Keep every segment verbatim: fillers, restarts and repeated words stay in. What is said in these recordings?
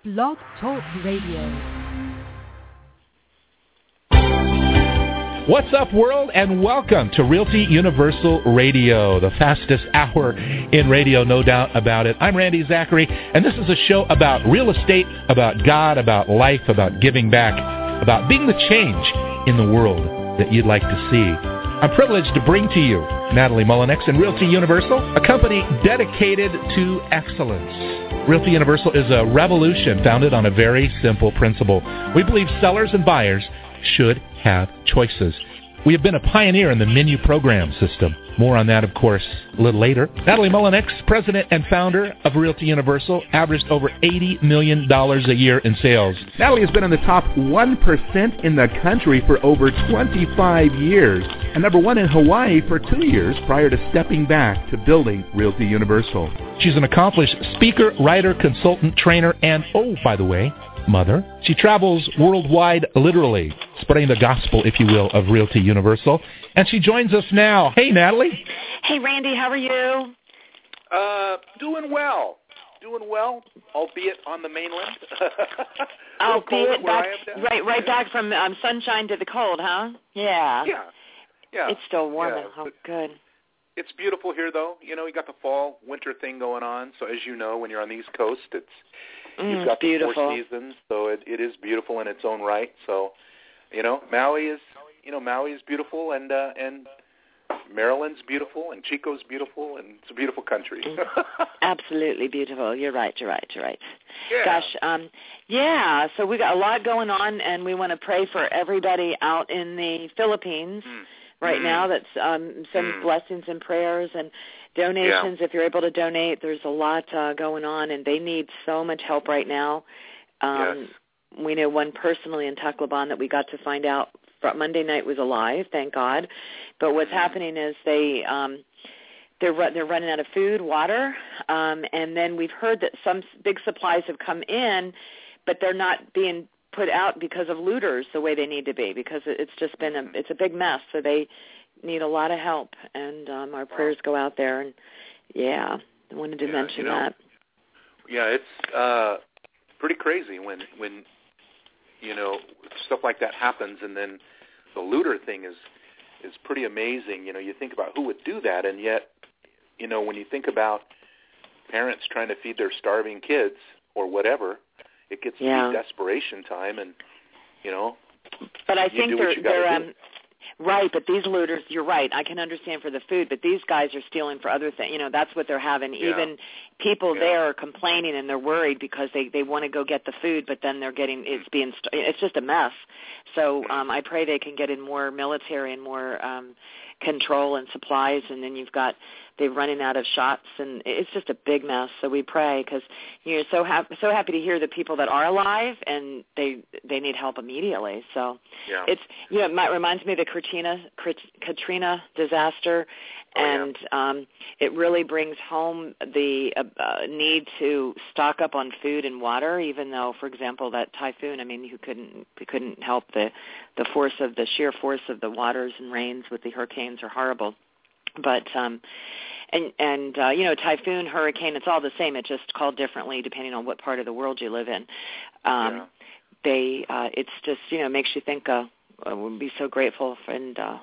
Blog Talk Radio. What's up, world, and welcome to Realty Universal Radio, the fastest hour in radio, no doubt about it. I'm Randy Zachary, and this is a show about real estate, about God, about life, about giving back, about being the change in the world that you'd like to see. I'm privileged to bring to you Natalie Mullinex and Realty Universal, a company dedicated to excellence. Realty Universal is a revolution founded on a very simple principle. We believe sellers and buyers should have choices. We have been a pioneer in the menu program system. More on that, of course, a little later. Natalie Mullinex, president and founder of Realty Universal, averaged over eighty million dollars a year in sales. Natalie has been in the top one percent in the country for over twenty-five years, and number one in Hawaii for two years prior to stepping back to building Realty Universal. She's an accomplished speaker, writer, consultant, trainer, and, oh, by the way, mother. She travels worldwide, literally, spreading the gospel, if you will, of Realty Universal. And she joins us now. Hey, Natalie. Hey, Randy. How are you? Uh, doing well. Doing well, albeit on the mainland. Albeit back, right, right back from um, sunshine to the cold, huh? Yeah. Yeah. Yeah. It's still warm. Yeah, oh, good. It's beautiful here, though. You know, you got the fall, winter thing going on. So as you know, when you're on the East Coast, it's Mm, You've got the beautiful. four seasons, so it, it is beautiful in its own right. So, you know, Maui is, you know, Maui is beautiful, and uh, and Maryland's beautiful, and Chico's beautiful, and it's a beautiful country. Absolutely beautiful. You're right. You're right. You're right. Yeah. Gosh, um, yeah. So we got a lot going on, and we want to pray for everybody out in the Philippines Mm. right mm. now. That's um, some Mm. blessings and prayers and donations. Yeah. If you're able to donate, there's a lot uh, going on, and they need so much help right now. Um, yes. We know one personally in Tacloban that we got to find out Monday night was alive, thank God. But what's happening is they um, they're they're running out of food, water, um, and then we've heard that some big supplies have come in, but they're not being put out because of looters the way they need to be, because it's just been a it's a big mess. So they need a lot of help, and um, our prayers go out there. And yeah, I wanted to yeah, mention you know, that. Yeah, it's uh, pretty crazy when when you know stuff like that happens, and then the looter thing is is pretty amazing. You know, you think about who would do that, and yet, you know, when you think about parents trying to feed their starving kids or whatever, it gets yeah. to be desperation time, and you know. But I you think do they're what you gotta they're do. um, right. But these looters, you're right. I can understand for the food, but these guys are stealing for other things. You know, that's what they're having. Yeah. Even people Yeah. there are complaining, and they're worried because they they want to go get the food, but then they're getting it's being st- it's just a mess. So um, I pray they can get in more military and more um, control and supplies, and then you've got they're running out of shots, and it's just a big mess. So we pray, because you're so happy so happy to hear the people that are alive, and they they need help immediately. So yeah. it's you know it reminds me of the Katrina Katrina disaster, Oh, and yeah. um, it really brings home the uh, uh, need to stock up on food and water. Even though, for example, that typhoon, I mean, you couldn't you couldn't help the the force of the sheer force of the waters and rains with the hurricanes are horrible, but. Um, And, and uh, you know, typhoon, hurricane, it's all the same. It's just called differently depending on what part of the world you live in. Um, yeah. They, uh, it's just, you know, makes you think, uh, uh, we'll be so grateful. For, and uh,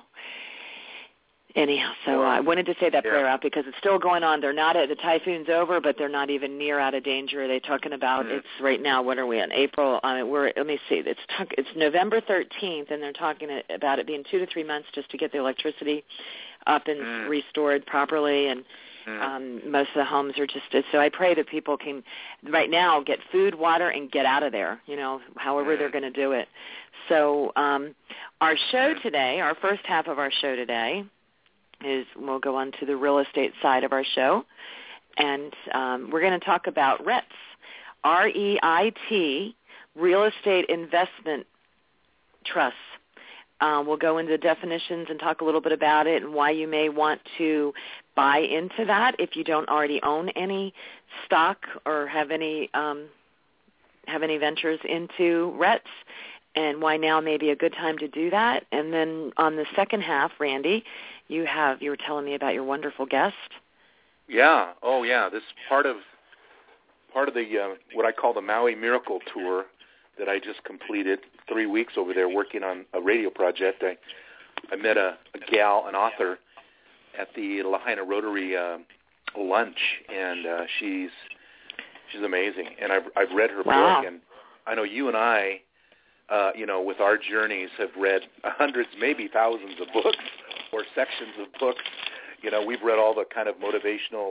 anyhow, so uh, I wanted to say that yeah. prayer out because it's still going on. They're not, at, the typhoon's over, but they're not even near out of danger. They're talking about, mm. it's right now, what are we in, April? I mean, we're, let me see, it's, talk, it's November thirteenth, and they're talking about it being two to three months just to get the electricity up and mm. restored properly, and mm. um, most of the homes are just, so I pray that people can, right now, get food, water, and get out of there, you know, however mm. they're going to do it. So um, our show today, our first half of our show today, is we'll go on to the real estate side of our show, and um, we're going to talk about R E I T, R E I T, Real Estate Investment Trusts. Uh, we'll go into the definitions and talk a little bit about it and why you may want to buy into that if you don't already own any stock or have any um, have any ventures into R E I Ts, and why now may be a good time to do that. And then on the second half, Randy, you have you were telling me about your wonderful guest. Yeah. Oh, yeah. This part of part of the uh, what I call the Maui Miracle Tour that I just completed, three weeks over there working on a radio project. I, I met a, a gal, an author, at the Lahaina Rotary uh, lunch, and uh, she's she's amazing. And I've I've read her wow. book, and I know you and I, uh, you know, with our journeys, have read hundreds, maybe thousands of books or sections of books. You know, we've read all the kind of motivational,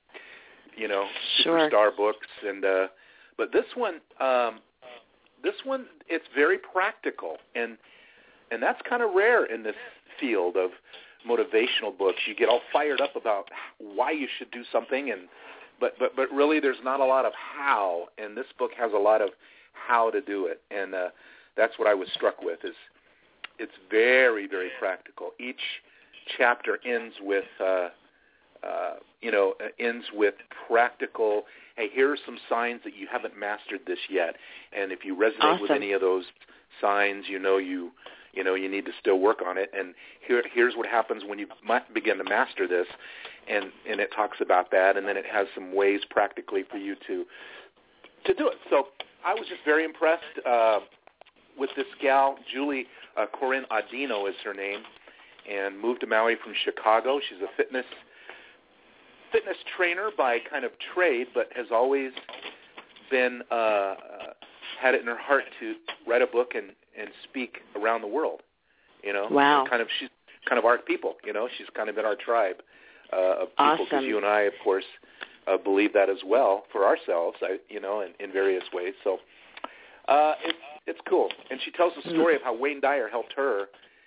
you know, sure. superstar books, and uh, but this one, um, this one, it's very practical, and and that's kind of rare in this field of motivational books. You get all fired up about why you should do something, and but but but really, there's not a lot of how, and this book has a lot of how to do it, and uh, that's what I was struck with. Is it's very very practical. Each chapter ends with, uh, uh, you know, ends with practical, hey, here are some signs that you haven't mastered this yet. And if you resonate awesome. with any of those signs, you know you, you know, you need to still work on it. And here, here's what happens when you begin to master this. And, and it talks about that. And then it has some ways practically for you to, to do it. So I was just very impressed uh, with this gal, Julie uh, Corinne Audino is her name, and moved to Maui from Chicago. She's a fitness fitness trainer by kind of trade, but has always been uh, uh, had it in her heart to write a book and, and speak around the world. You know, wow. kind of she's kind of our people. You know, she's kind of in our tribe uh, of people. Because awesome. you and I, of course, uh, believe that as well for ourselves. I, you know, in, in various ways. So uh, it's it's cool. And she tells the story of how Wayne Dyer helped her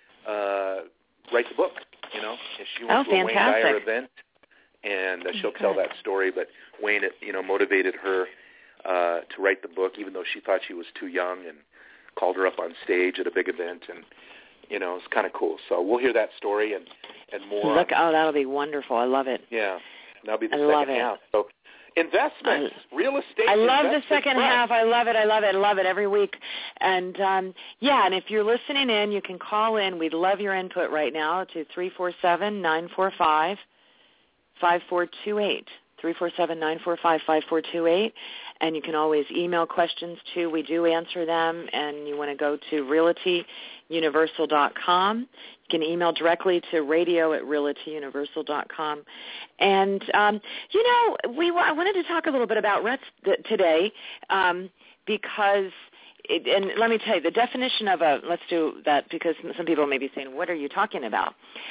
Uh, write the book, you know. And she went oh, to a fantastic. Wayne Dyer event, and uh, she'll okay. tell that story. But Wayne, you know, motivated her uh, to write the book, even though she thought she was too young, and called her up on stage at a big event, and you know, it's kind of cool. So we'll hear that story and and more. Look, on, oh, that'll be wonderful. I love it. Yeah, that'll be the I second love it. half. So investments, I, real estate. I love the investment second trust. half. I love it. I love it. I love it every week. And, um, yeah, and if you're listening in, you can call in. We'd love your input right now to three four seven, nine four five, five four two eight. three four seven, nine four five, five four two eight. And you can always email questions, too. We do answer them. And you want to go to realty universal dot com. You can email directly to radio at realty universal dot com. And, um, you know, we I wanted to talk a little bit about R E I Ts today um, because, it, and let me tell you, the definition of a, let's do that because some people may be saying, what are you talking about?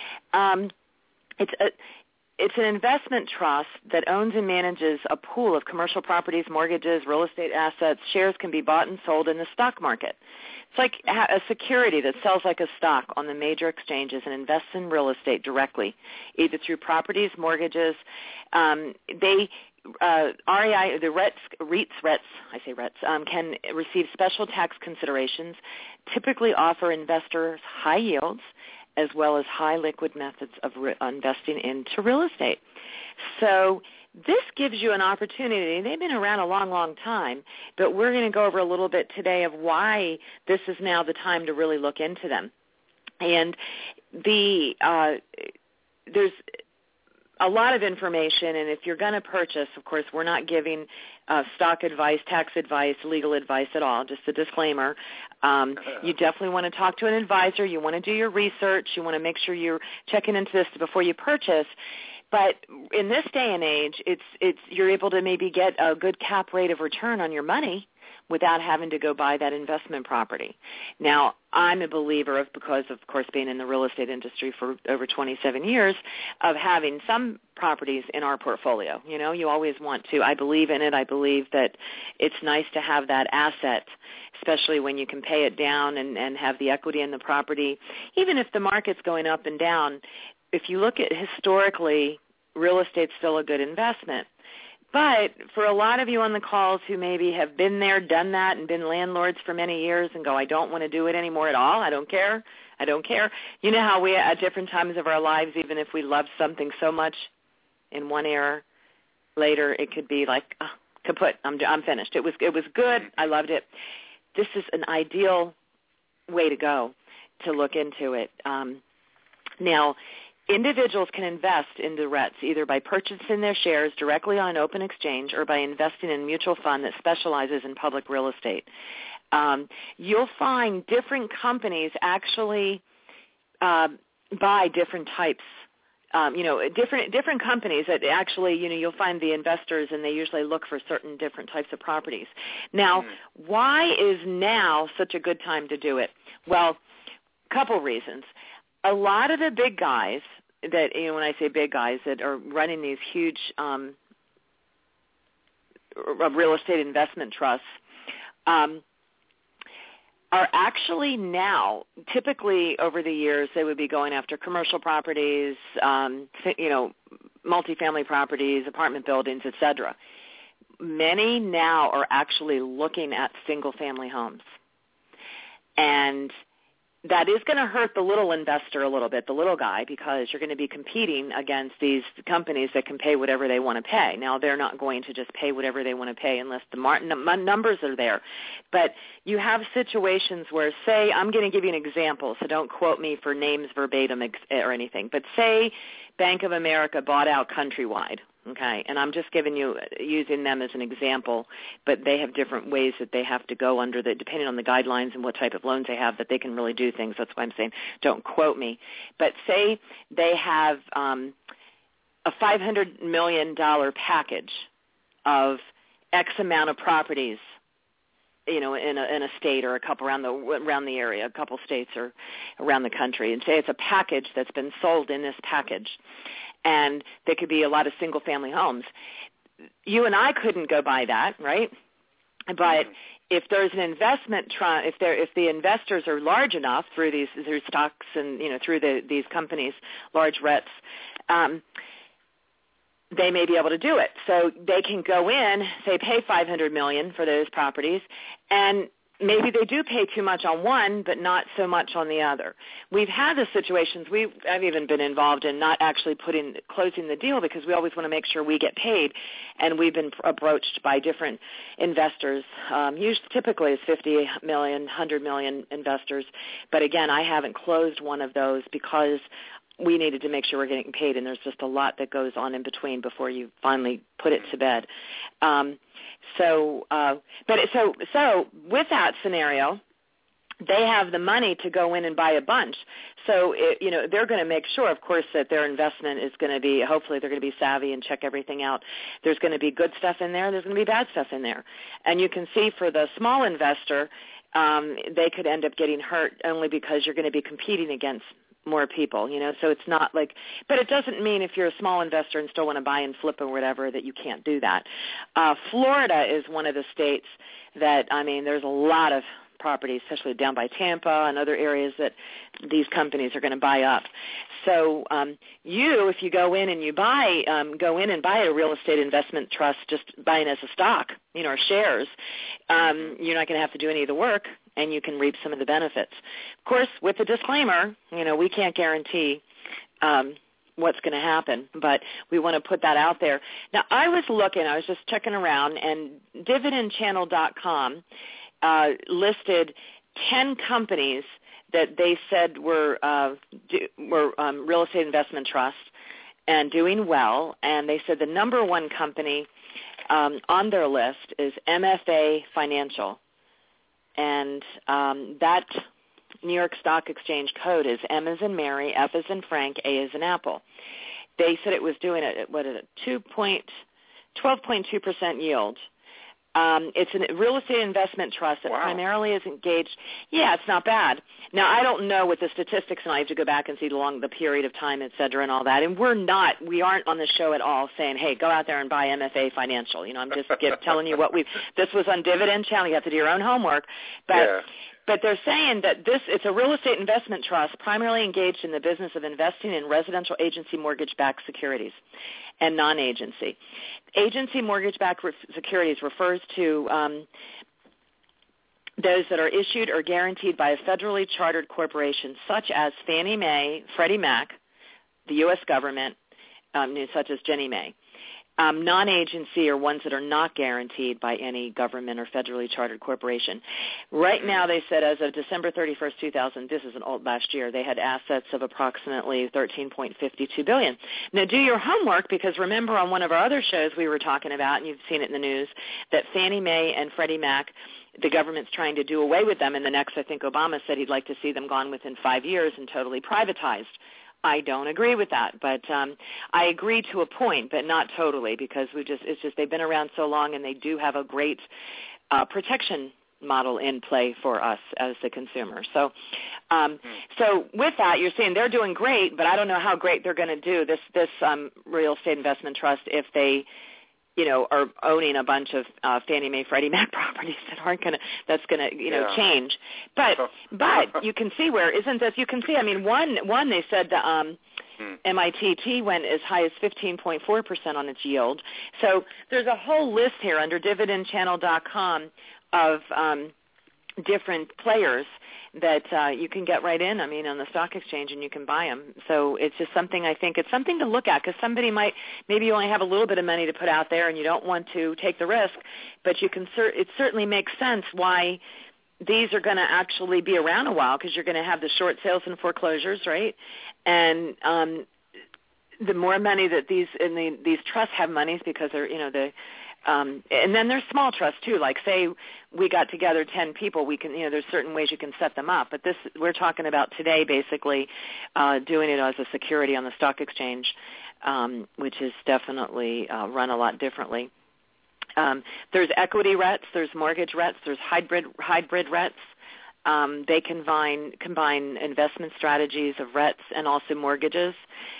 Um, it's a It's an investment trust that owns and manages a pool of commercial properties, mortgages, real estate assets. Shares can be bought and sold in the stock market. It's like a security that sells like a stock on the major exchanges and invests in real estate directly, either through properties, mortgages. Um, they uh, R E I, the R E I Ts, R E I Ts, R E I Ts, I say R E I Ts, um, can receive special tax considerations, typically offer investors high yields, as well as high liquid methods of re- investing into real estate. So this gives you an opportunity. They've been around a long, long time, but we're going to go over a little bit today of why this is now the time to really look into them. And the uh, there's a lot of information, and if you're going to purchase, of course, we're not giving uh, stock advice, tax advice, legal advice at all, just a disclaimer. Um, you definitely want to talk to an advisor. You want to do your research. You want to make sure you're checking into this before you purchase. But in this day and age, it's it's you're able to maybe get a good cap rate of return on your money without having to go buy that investment property. Now, I'm a believer of, because of course being in the real estate industry for over twenty-seven years, of having some properties in our portfolio. You know, you always want to. I believe in it. I believe that it's nice to have that asset, especially when you can pay it down and, and have the equity in the property. Even if the market's going up and down, if you look at historically, real estate's still a good investment. But for a lot of you on the calls who maybe have been there, done that, and been landlords for many years and go, I don't want to do it anymore at all, I don't care, I don't care. You know how we, at different times of our lives, even if we love something so much in one era, later it could be like, oh, kaput, I'm, I'm finished. It was, it was good, I loved it. This is an ideal way to go to look into it. Um, now, individuals can invest in the R E Its either by purchasing their shares directly on an open exchange or by investing in a mutual fund that specializes in public real estate. Um, you'll find different companies actually uh, buy different types. Um, you know, different different companies that actually, you know, you'll find the investors and they usually look for certain different types of properties. Now, mm. why is now such a good time to do it? Well, a couple reasons. A lot of the big guys that, you know, when I say big guys that are running these huge um, real estate investment trusts, um, are actually now, typically over the years, they would be going after commercial properties, um, you know, multifamily properties, apartment buildings, et cetera. Many now are actually looking at single-family homes. And that is going to hurt the little investor a little bit, the little guy, because you're going to be competing against these companies that can pay whatever they want to pay. Now, they're not going to just pay whatever they want to pay unless the mar- n- numbers are there. But you have situations where, say, I'm going to give you an example, so don't quote me for names verbatim ex- or anything, but say Bank of America bought out Countrywide. Okay, and I'm just giving you, using them as an example, but they have different ways that they have to go under, the, depending on the guidelines and what type of loans they have, that they can really do things. That's why I'm saying don't quote me. But say they have um, a five hundred million dollars package of X amount of properties, you know, in a, in a state or a couple around the around the area, a couple states or around the country, and say it's a package that's been sold in this package. And there could be a lot of single-family homes. You and I couldn't go buy that, right? But mm-hmm. if there's an investment, tr- if there, if the investors are large enough through these through stocks and you know through the, these companies, large R E Its, um, they may be able to do it. So they can go in, say, pay five hundred million dollars for those properties, and maybe they do pay too much on one, but not so much on the other. We've had the situations, we've, I've even been involved in not actually putting, closing the deal because we always want to make sure we get paid, and we've been approached by different investors. Um, usually, typically it's fifty million, one hundred million investors, but again, I haven't closed one of those because we needed to make sure we're getting paid, and there's just a lot that goes on in between before you finally put it to bed. Um, so, uh, but so so with that scenario, they have the money to go in and buy a bunch. So, it, you know, they're going to make sure, of course, that their investment is going to be, hopefully they're going to be savvy and check everything out. There's going to be good stuff in there. There's going to be bad stuff in there. And you can see for the small investor, um, they could end up getting hurt only because you're going to be competing against more people, you know, so it's not like, but it doesn't mean if you're a small investor and still want to buy and flip or whatever that you can't do that. Uh, Florida is one of the states that, I mean, there's a lot of properties, especially down by Tampa and other areas that these companies are going to buy up. So um, you, if you go in and you buy, um, go in and buy a real estate investment trust, just buying as a stock, you know, or shares, um, you're not going to have to do any of the work, and you can reap some of the benefits. Of course, with the disclaimer, you know, we can't guarantee um, what's going to happen, but we want to put that out there. Now, I was looking, I was just checking around, and dividend channel dot com uh, listed ten companies that they said were uh, do, were um, real estate investment trusts and doing well, and they said the number one company um, on their list is M F A Financial. And um, that New York Stock Exchange code is M as in Mary, F as in Frank, A as in Apple. They said it was doing a, what is it, two point, twelve point two percent yield. Um, it's a real estate investment trust that wow. primarily is engaged. Yeah, it's not bad. Now, I don't know with the statistics, and I have to go back and see along the period of time, et cetera, and all that. And we're not, we aren't on the show at all saying, hey, go out there and buy M F A Financial. You know, I'm just get, telling you what we've, this was on Dividend Channel. You have to do your own homework. But yeah. But they're saying that this, it's a real estate investment trust primarily engaged in the business of investing in residential agency mortgage-backed securities and non-agency. Agency mortgage-backed re- securities refers to um, those that are issued or guaranteed by a federally chartered corporation such as Fannie Mae, Freddie Mac, the U S government, um, such as Ginnie Mae. Um, non-agency are ones that are not guaranteed by any government or federally chartered corporation. Right now, they said as of December thirty-first, two thousand, this is an old last year, they had assets of approximately thirteen point five two billion dollars. Now, do your homework, because remember on one of our other shows we were talking about, and you've seen it in the news, that Fannie Mae and Freddie Mac, the government's trying to do away with them, and the next, I think Obama said he'd like to see them gone within five years and totally privatized. I don't agree with that, but um, I agree to a point, but not totally, because we just it's just they've been around so long, and they do have a great uh, protection model in play for us as the consumer. So, um, so with that, you're saying they're doing great, but I don't know how great they're going to do this this um, real estate investment trust if they, you know, are owning a bunch of uh, Fannie Mae, Freddie Mac properties that aren't going to, that's going to, you know, yeah. change. But, but you can see where, isn't this, you can see, I mean, one, one they said the um, hmm. M I T T went as high as fifteen point four percent on its yield. So there's a whole list here under dividend channel dot com of um, different players that uh, you can get right in, I mean, on the stock exchange, and you can buy them. So it's just something, I think, it's something to look at, because somebody might, maybe you only have a little bit of money to put out there and you don't want to take the risk, but you can, it certainly makes sense why these are going to actually be around a while, because you're going to have the short sales and foreclosures, right? And um, the more money that these, and the, these trusts have monies because they're, you know, the, Um, and then there's small trusts too. Like say we got together ten people, we can, you know, there's certain ways you can set them up. But this we're talking about today, basically uh, doing it as a security on the stock exchange, um, which is definitely uh, run a lot differently. Um, there's equity R E Ts, there's mortgage R E Ts, there's hybrid hybrid R E Ts. Um, they combine combine investment strategies of R E Ts and also mortgages.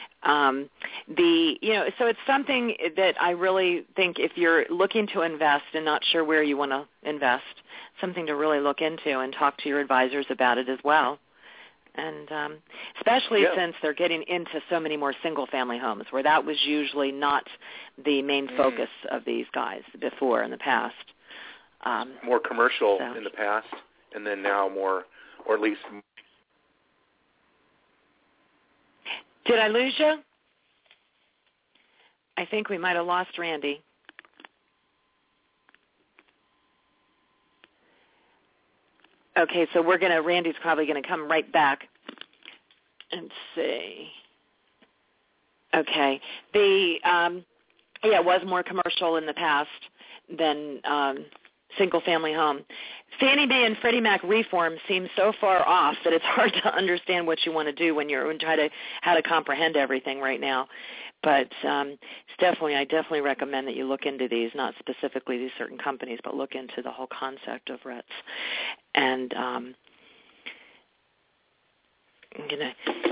Um, the you know, so it's something that I really think if you're looking to invest and not sure where you want to invest, something to really look into and talk to your advisors about it as well. And um, especially yeah. since they're getting into so many more single-family homes, where that was usually not the main mm. focus of these guys before in the past. Um, more commercial so. in the past, and then now more, or at least. Did I lose you? I think we might have lost Randy. Okay, so we're gonna. Randy's probably gonna come right back and see. Okay, the um, yeah, it was more commercial in the past than um, single-family home. Fannie Mae and Freddie Mac reform seems so far off that it's hard to understand what you want to do when you're and try to how to comprehend everything right now. But um, it's definitely, I definitely recommend that you look into these, not specifically these certain companies, but look into the whole concept of R E Ts. And um, I'm gonna.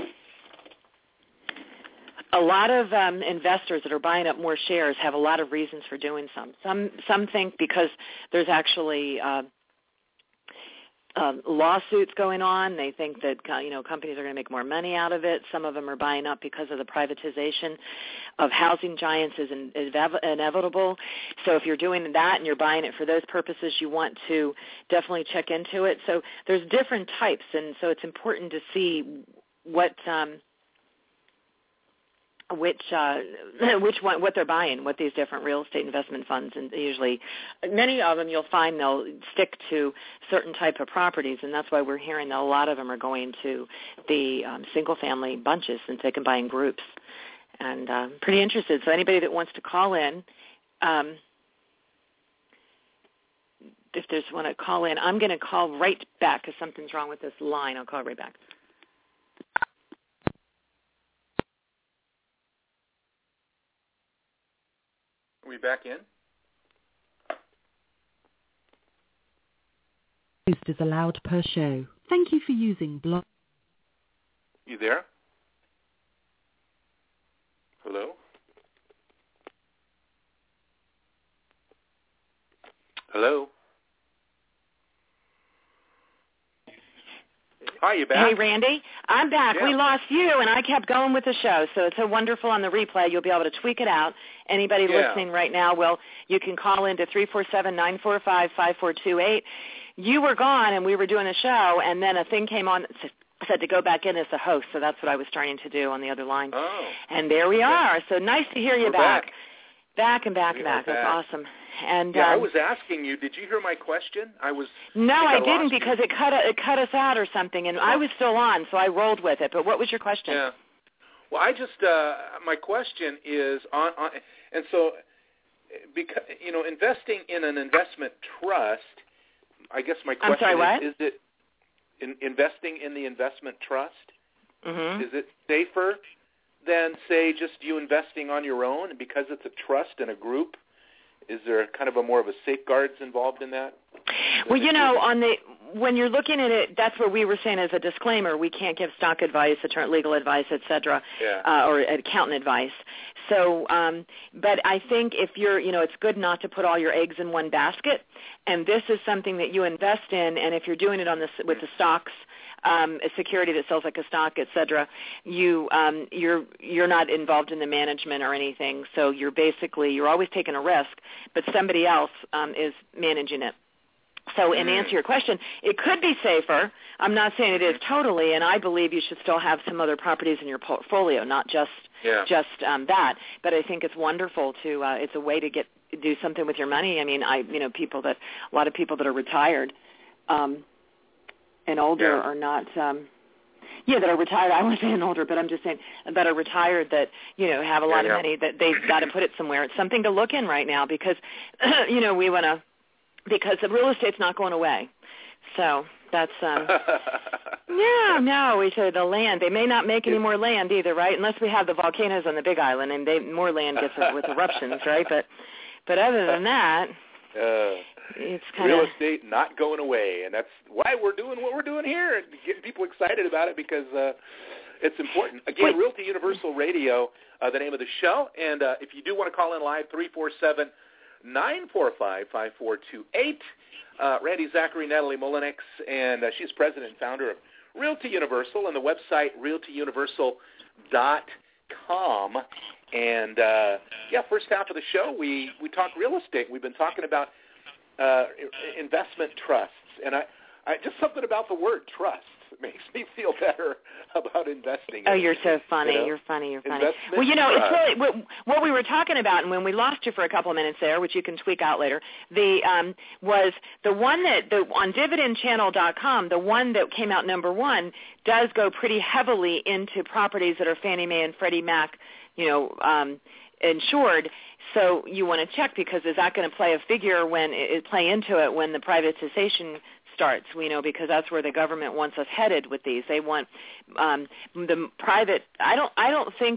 A lot of um, investors that are buying up more shares have a lot of reasons for doing some. Some some think because there's actually uh, um, lawsuits going on. They think that you know companies are going to make more money out of it. Some of them are buying up because of the privatization of housing giants is in, inevitable. So if you're doing that and you're buying it for those purposes, you want to definitely check into it. So there's different types, and so it's important to see what. Um, which uh, which one, what they're buying, what these different real estate investment funds, and usually many of them you'll find they'll stick to certain type of properties, and that's why we're hearing that a lot of them are going to the um, single-family bunches, and they can buy in groups. And uh, pretty interested. So anybody that wants to call in, um, if there's want to call in, I'm going to call right back because something's wrong with this line. I'll call right back. Are we back in? Post is allowed per show. Thank you for using blog. You there? Hello? Hello? Hi, you back? Hey, Randy. I'm back. Yeah. We lost you, and I kept going with the show. So it's so wonderful on the replay. You'll be able to tweak it out. Anybody yeah. listening right now, well, you can call into three four seven, nine four five, five four two eight. You were gone, and we were doing a show, and then a thing came on that said to go back in as a host. So that's what I was starting to do on the other line. Oh. And there we are. So nice to hear you we're back. back. Back and back we and back. That's back. awesome. And yeah, um, I was asking you. Did you hear my question? I was. No, I, I didn't because you. it cut it cut us out or something, and oh. I was still on, so I rolled with it. But what was your question? Yeah. Well, I just uh, my question is on, on and so because you know investing in an investment trust. I guess my question I'm sorry, what? is: Is it in, investing in the investment trust? Mm-hmm. Is it safer than say just you investing on your own? And because it's a trust and a group, is there kind of a more of a safeguards involved in that? Well, you know, on the when you're looking at it, that's what we were saying as a disclaimer. We can't give stock advice, attorney legal advice, et cetera, yeah. uh, or accountant advice. So, um, but I think if you're, you know, it's good not to put all your eggs in one basket. And this is something that you invest in, and if you're doing it on the with the stocks, um, a security that sells like a stock, et cetera, you um, you're you're not involved in the management or anything. So you're basically you're always taking a risk, but somebody else um, is managing it. So in answer to your question, it could be safer. I'm not saying it is totally, and I believe you should still have some other properties in your portfolio, not just yeah. just um, that. But I think it's wonderful to. Uh, it's a way to get do something with your money. I mean, I you know people that a lot of people that are retired um, and older yeah. are not. Um, Yeah, that are retired. I wasn't saying older, but I'm just saying that are retired that, you know, have a lot yeah, yeah. of money that they've got to put it somewhere. It's something to look in right now because, you know, we want to. Because the real estate's not going away. So that's, um, yeah, no, we said the land. They may not make any more land either, right? Unless we have the volcanoes on the Big Island and they more land gets with eruptions, right? But but other than that, uh, it's kind of. Real estate not going away. And that's why we're doing what we're doing here and getting people excited about it because uh, it's important. Again, Wait. Realty Universal Radio, uh, the name of the show. And uh, if you do want to call in live, three four seven, nine four five, five four two eight. Uh, Randy Zachary, Natalie Mullenix, and uh, she's president and founder of Realty Universal and the website realty universal dot com. And, uh, yeah, first half of the show, we, we talk real estate. We've been talking about uh, investment trusts. And I, I just something about the word trust makes me feel better about investing. Oh, in you're it, so funny. You know? You're funny. You're funny. Investment Well, you know, trust. it's really what, what we were talking about, and when we lost you for a couple of minutes there, which you can tweak out later, the um, was the one that the on dividend channel dot com, the one that came out number one does go pretty heavily into properties that are Fannie Mae and Freddie Mac, you know, um, insured. So you want to check because is that going to play a figure when it play into it when the privatization starts, you know, because that's where the government wants us headed with these. They want um, the private. I don't. I don't think.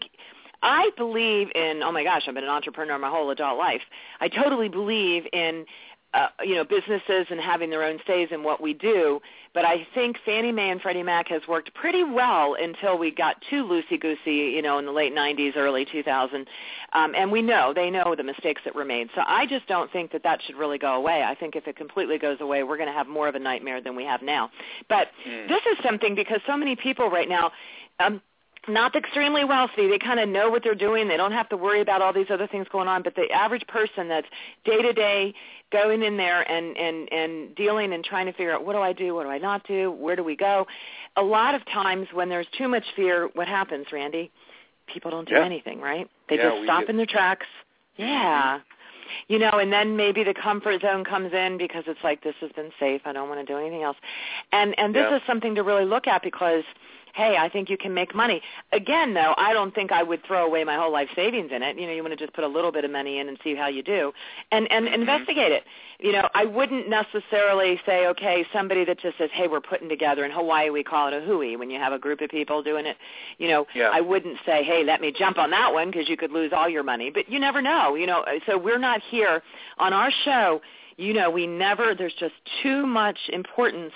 I believe in. Oh my gosh, I've been an entrepreneur my whole adult life. I totally believe in, uh, you know, businesses and having their own stays in what we do. But I think Fannie Mae and Freddie Mac has worked pretty well until we got too loosey-goosey, you know, in the late nineties, early two thousand. Um, and we know, they know the mistakes that were made. So I just don't think that that should really go away. I think if it completely goes away, we're going to have more of a nightmare than we have now. But mm. this is something because so many people right now, um, not extremely wealthy. They kind of know what they're doing. They don't have to worry about all these other things going on. But the average person that's day-to-day going in there and, and, and dealing and trying to figure out what do I do, what do I not do, where do we go, a lot of times when there's too much fear, what happens, Randy? People don't do yeah. anything, right? They yeah, just stop get... in their tracks. Yeah. You know, and then maybe the comfort zone comes in because it's like this has been safe. I don't want to do anything else. And and this yeah. is something to really look at because, hey, I think you can make money. Again, though, I don't think I would throw away my whole life savings in it. You know, you want to just put a little bit of money in and see how you do and, and mm-hmm. investigate it. You know, I wouldn't necessarily say, okay, somebody that just says, hey, we're putting together, in Hawaii we call it a hui when you have a group of people doing it. You know, yeah. I wouldn't say, hey, let me jump on that one because you could lose all your money. But you never know, you know. So we're not here on our show. You know, we never, there's just too much importance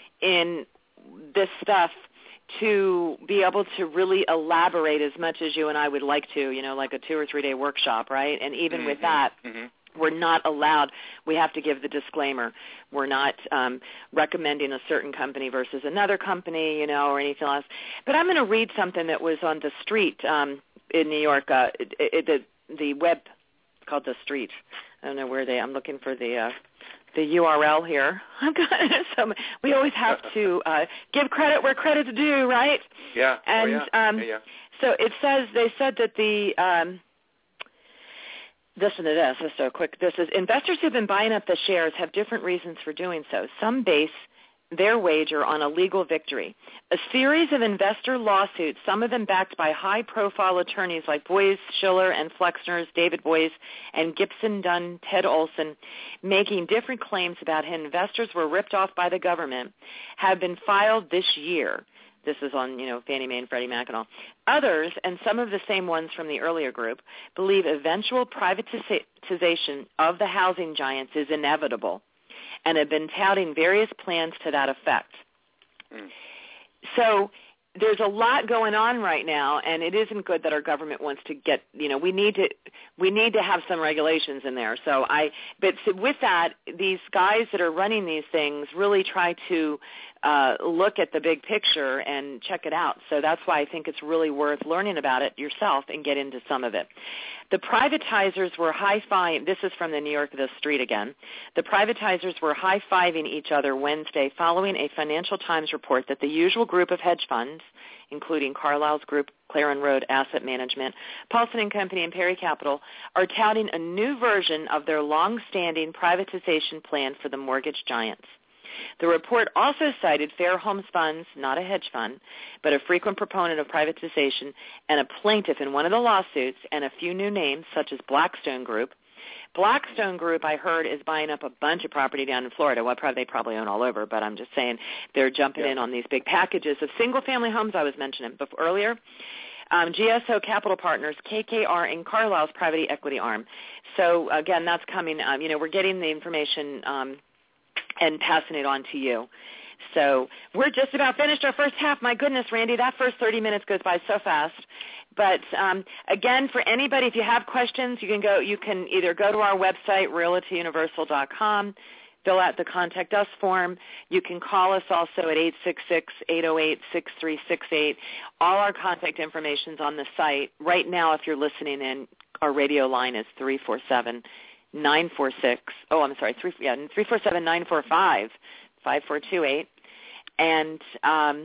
in this stuff to be able to really elaborate as much as you and I would like to, you know, like a two or three day workshop, right? And even mm-hmm. with that, mm-hmm. we're not allowed, we have to give the disclaimer. We're not um, recommending a certain company versus another company, you know, or anything else. But I'm going to read something that was on The Street um, in New York, uh, it, it, the, the web called The Street. I don't know where they, I'm looking for the uh, the U R L here. I've got so we always have to uh, give credit where credit's due, right? Yeah. And oh, yeah. Um, yeah, yeah. so it says, they said that the um, listen to this. Just a quick. This is investors who've been buying up the shares have different reasons for doing so. Some base their wager on a legal victory. A series of investor lawsuits, some of them backed by high-profile attorneys like Boies, Schiller, and Flexner's David Boies, and Gibson, Dunn, Ted Olson, making different claims about how investors were ripped off by the government, have been filed this year. This is on, you know, Fannie Mae and Freddie Mac and all. Others, and some of the same ones from the earlier group, believe eventual privatization of the housing giants is inevitable, and have been touting various plans to that effect. Mm. So there's a lot going on right now, and it isn't good that our government wants to get, you know, we need to we need to have some regulations in there. So I, but with that, these guys that are running these things really try to uh, look at the big picture and check it out. So that's why I think it's really worth learning about it yourself and get into some of it. The privatizers were high-fiving, this is from the New York The Street again, the privatizers were high-fiving each other Wednesday following a Financial Times report that the usual group of hedge funds, including Carlyle's group, Claren Road Asset Management, Paulson and Company, and Perry Capital, are touting a new version of their long-standing privatization plan for the mortgage giants. The report also cited Fair Homes Funds, not a hedge fund, but a frequent proponent of privatization, and a plaintiff in one of the lawsuits, and a few new names such as Blackstone Group. Blackstone Group, I heard, is buying up a bunch of property down in Florida. Well, probably, they probably own all over, but I'm just saying they're jumping yeah. in on these big packages of single-family homes I was mentioning before, earlier. Um, G S O Capital Partners, K K R, and Carlyle's private equity arm. So, again, that's coming. Um, you know, we're getting the information um, and passing it on to you. So we're just about finished our first half. My goodness, Randy, that first thirty minutes goes by so fast. But um, again, for anybody, if you have questions, you can go. You can either go to our website, realty universal dot com, fill out the Contact Us form. You can call us also at eight six six, eight oh eight, six three six eight. All our contact information is on the site. Right now, if you're listening in, our radio line is three four seven, nine four six. Oh, I'm sorry, three yeah, three four seven, nine four five, five four two eight. And um,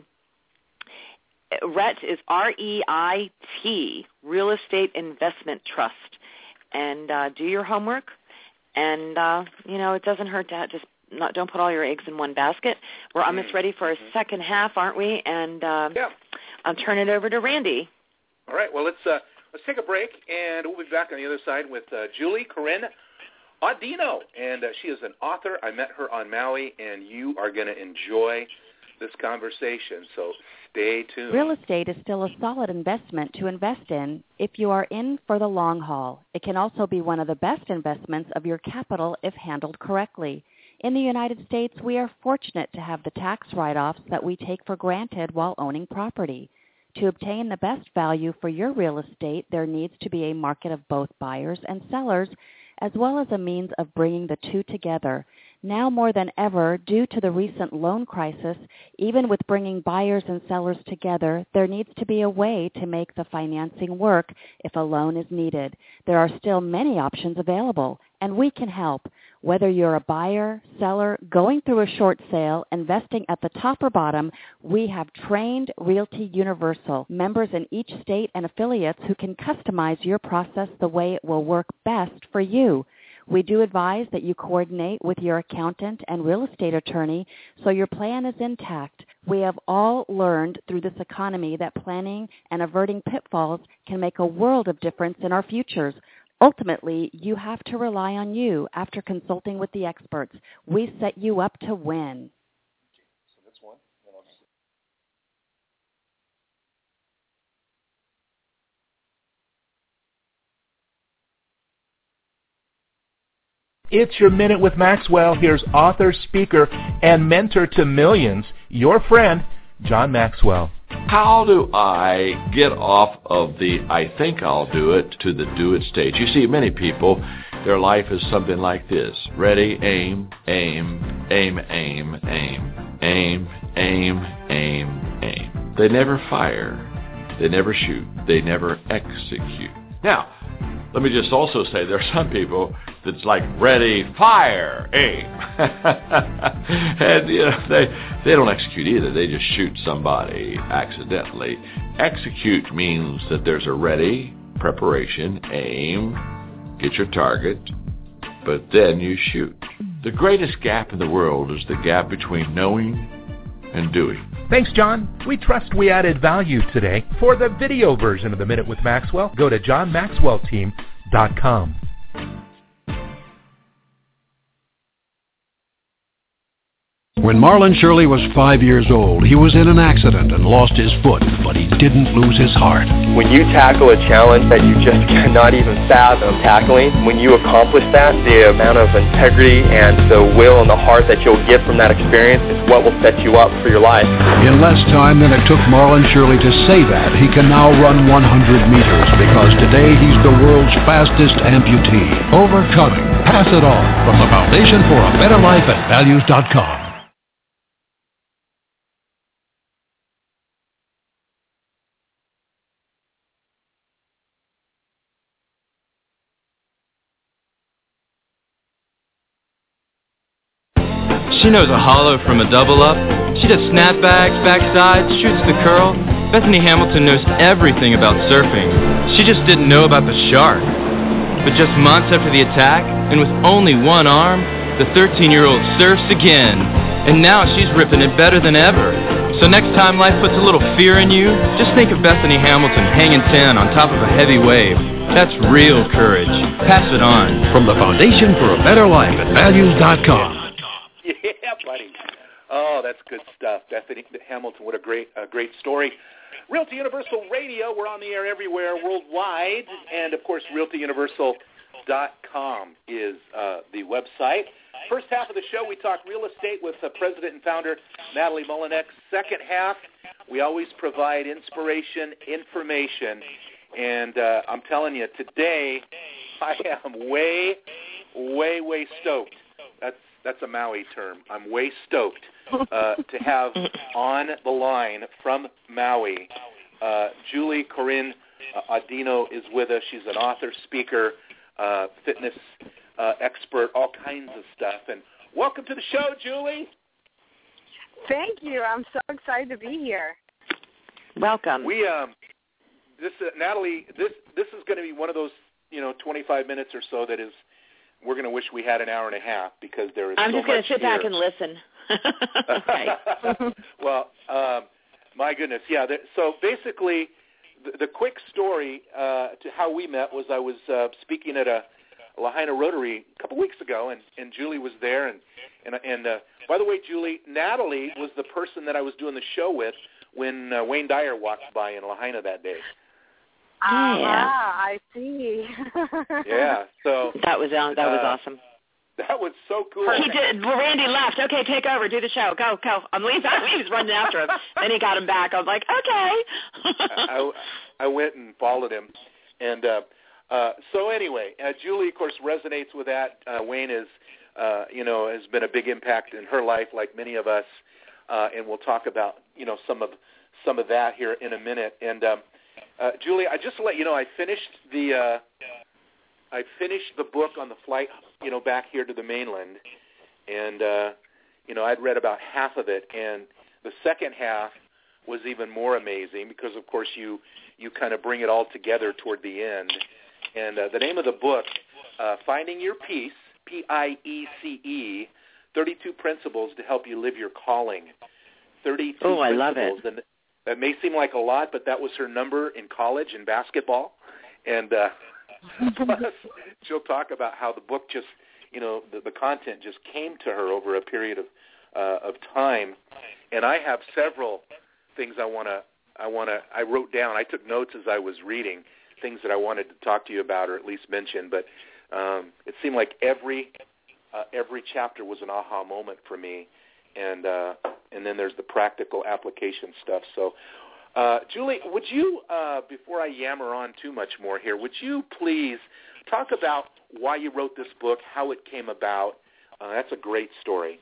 R E I T is R E I T, Real Estate Investment Trust. And uh, do your homework. And, uh, you know, it doesn't hurt to just not, don't put all your eggs in one basket. We're almost ready for our second half, aren't we? And uh, yeah. I'll turn it over to Randy. All right. Well, let's uh, let's take a break, and we'll be back on the other side with uh, Julie Corinne Audino. And uh, she is an author. I met her on Maui, and you are going to enjoy this conversation, so stay tuned. Real estate is still a solid investment to invest in if you are in for the long haul. It can also be one of the best investments of your capital if handled correctly. In the United States, we are fortunate to have the tax write-offs that we take for granted while owning property. To obtain the best value for your real estate, there needs to be a market of both buyers and sellers, as well as a means of bringing the two together. Now more than ever, due to the recent loan crisis, even with bringing buyers and sellers together, there needs to be a way to make the financing work if a loan is needed. There are still many options available, and we can help. Whether you're a buyer, seller, going through a short sale, investing at the top or bottom, we have trained Realty Universal, members in each state and affiliates who can customize your process the way it will work best for you. We do advise that you coordinate with your accountant and real estate attorney so your plan is intact. We have all learned through this economy that planning and averting pitfalls can make a world of difference in our futures. Ultimately, you have to rely on you after consulting with the experts. We set you up to win. It's your Minute with Maxwell. Here's author, speaker, and mentor to millions, your friend, John Maxwell. How do I get off of the I think I'll do it to the do it stage? You see, many people, their life is something like this. Ready, aim, aim, aim, aim, aim, aim, aim, aim, aim. They never fire. They never shoot. They never execute. Now, let me just also say there are some people that's like ready, fire, aim. And, you know, they, they don't execute either. They just shoot somebody accidentally. Execute means that there's a ready, preparation, aim, get your target, but then you shoot. The greatest gap in the world is the gap between knowing and doing. Thanks, John. We trust we added value today. For the video version of The Minute with Maxwell, go to john maxwell team dot com. When Marlon Shirley was five years old, he was in an accident and lost his foot, but he didn't lose his heart. When you tackle a challenge that you just cannot even fathom tackling, when you accomplish that, the amount of integrity and the will and the heart that you'll get from that experience is what will set you up for your life. In less time than it took Marlon Shirley to say that, he can now run one hundred meters because today he's the world's fastest amputee. Overcoming. Pass it on from the Foundation for a Better Life at values dot com. She knows a hollow from a double-up. She does snapbacks, backsides, shoots the curl. Bethany Hamilton knows everything about surfing. She just didn't know about the shark. But just months after the attack, and with only one arm, the thirteen-year-old surfs again. And now she's ripping it better than ever. So next time life puts a little fear in you, just think of Bethany Hamilton hanging ten on top of a heavy wave. That's real courage. Pass it on. From the Foundation for a Better Life at values dot com. Yeah, buddy. Oh, that's good stuff. Bethany Hamilton, what a great, a great story. Realty Universal Radio, we're on the air everywhere worldwide. And, of course, realty universal dot com is uh, the website. First half of the show, we talk real estate with uh, President and Founder Natalie Molinex. Second half, we always provide inspiration, information. And uh, I'm telling you, today, I am way, way, way stoked. That's That's a Maui term. I'm way stoked uh, to have on the line from Maui. Uh, Julie Corinne uh, Audino is with us. She's an author, speaker, uh, fitness uh, expert, all kinds of stuff. And welcome to the show, Julie. Thank you. I'm so excited to be here. Welcome. We um, this uh, Natalie. This this is going to be one of those you know twenty-five minutes or so that is. We're going to wish we had an hour and a half because there is I'm so just going much to sit here. back and listen. Okay. Well, um, my goodness, yeah. There, so basically, the, the quick story uh, to how we met was I was uh, speaking at a Lahaina Rotary a couple weeks ago, and, and Julie was there. And and, and uh, by the way, Julie, Natalie was the person that I was doing the show with when uh, Wayne Dyer walked by in Lahaina that day. Ah, yeah. I see. Yeah, so that was uh, that was uh, awesome. That was so cool. He did. Well, Randy left. Okay, take over, do the show. Go, go. I'm leaving. He was running after him. Then he got him back. I was like, okay. I, I went and followed him, and uh, uh, so anyway, uh, Julie, of course, resonates with that. Uh, Wayne is, uh, you know, has been a big impact in her life, like many of us, uh, and we'll talk about you know some of some of that here in a minute. And um, Uh, Julie, I just to let you know, I finished the uh, I finished the book on the flight, you know, back here to the mainland, and uh, you know, I'd read about half of it, and the second half was even more amazing because, of course, you you kind of bring it all together toward the end. And uh, the name of the book, uh, Finding Your Peace, P I E C E, thirty-two Principles to Help You Live Your Calling. thirty-two oh, I principles. love it. And that may seem like a lot, but that was her number in college in basketball. And uh, plus, she'll talk about how the book just, you know, the, the content just came to her over a period of uh, of time. And I have several things I want to, I want to, I wrote down. I took notes as I was reading things that I wanted to talk to you about or at least mention. But um, it seemed like every uh, every chapter was an aha moment for me. And uh, and then there's the practical application stuff. So, uh, Julie, would you, uh, before I yammer on too much more here, would you please talk about why you wrote this book, how it came about? Uh, that's a great story.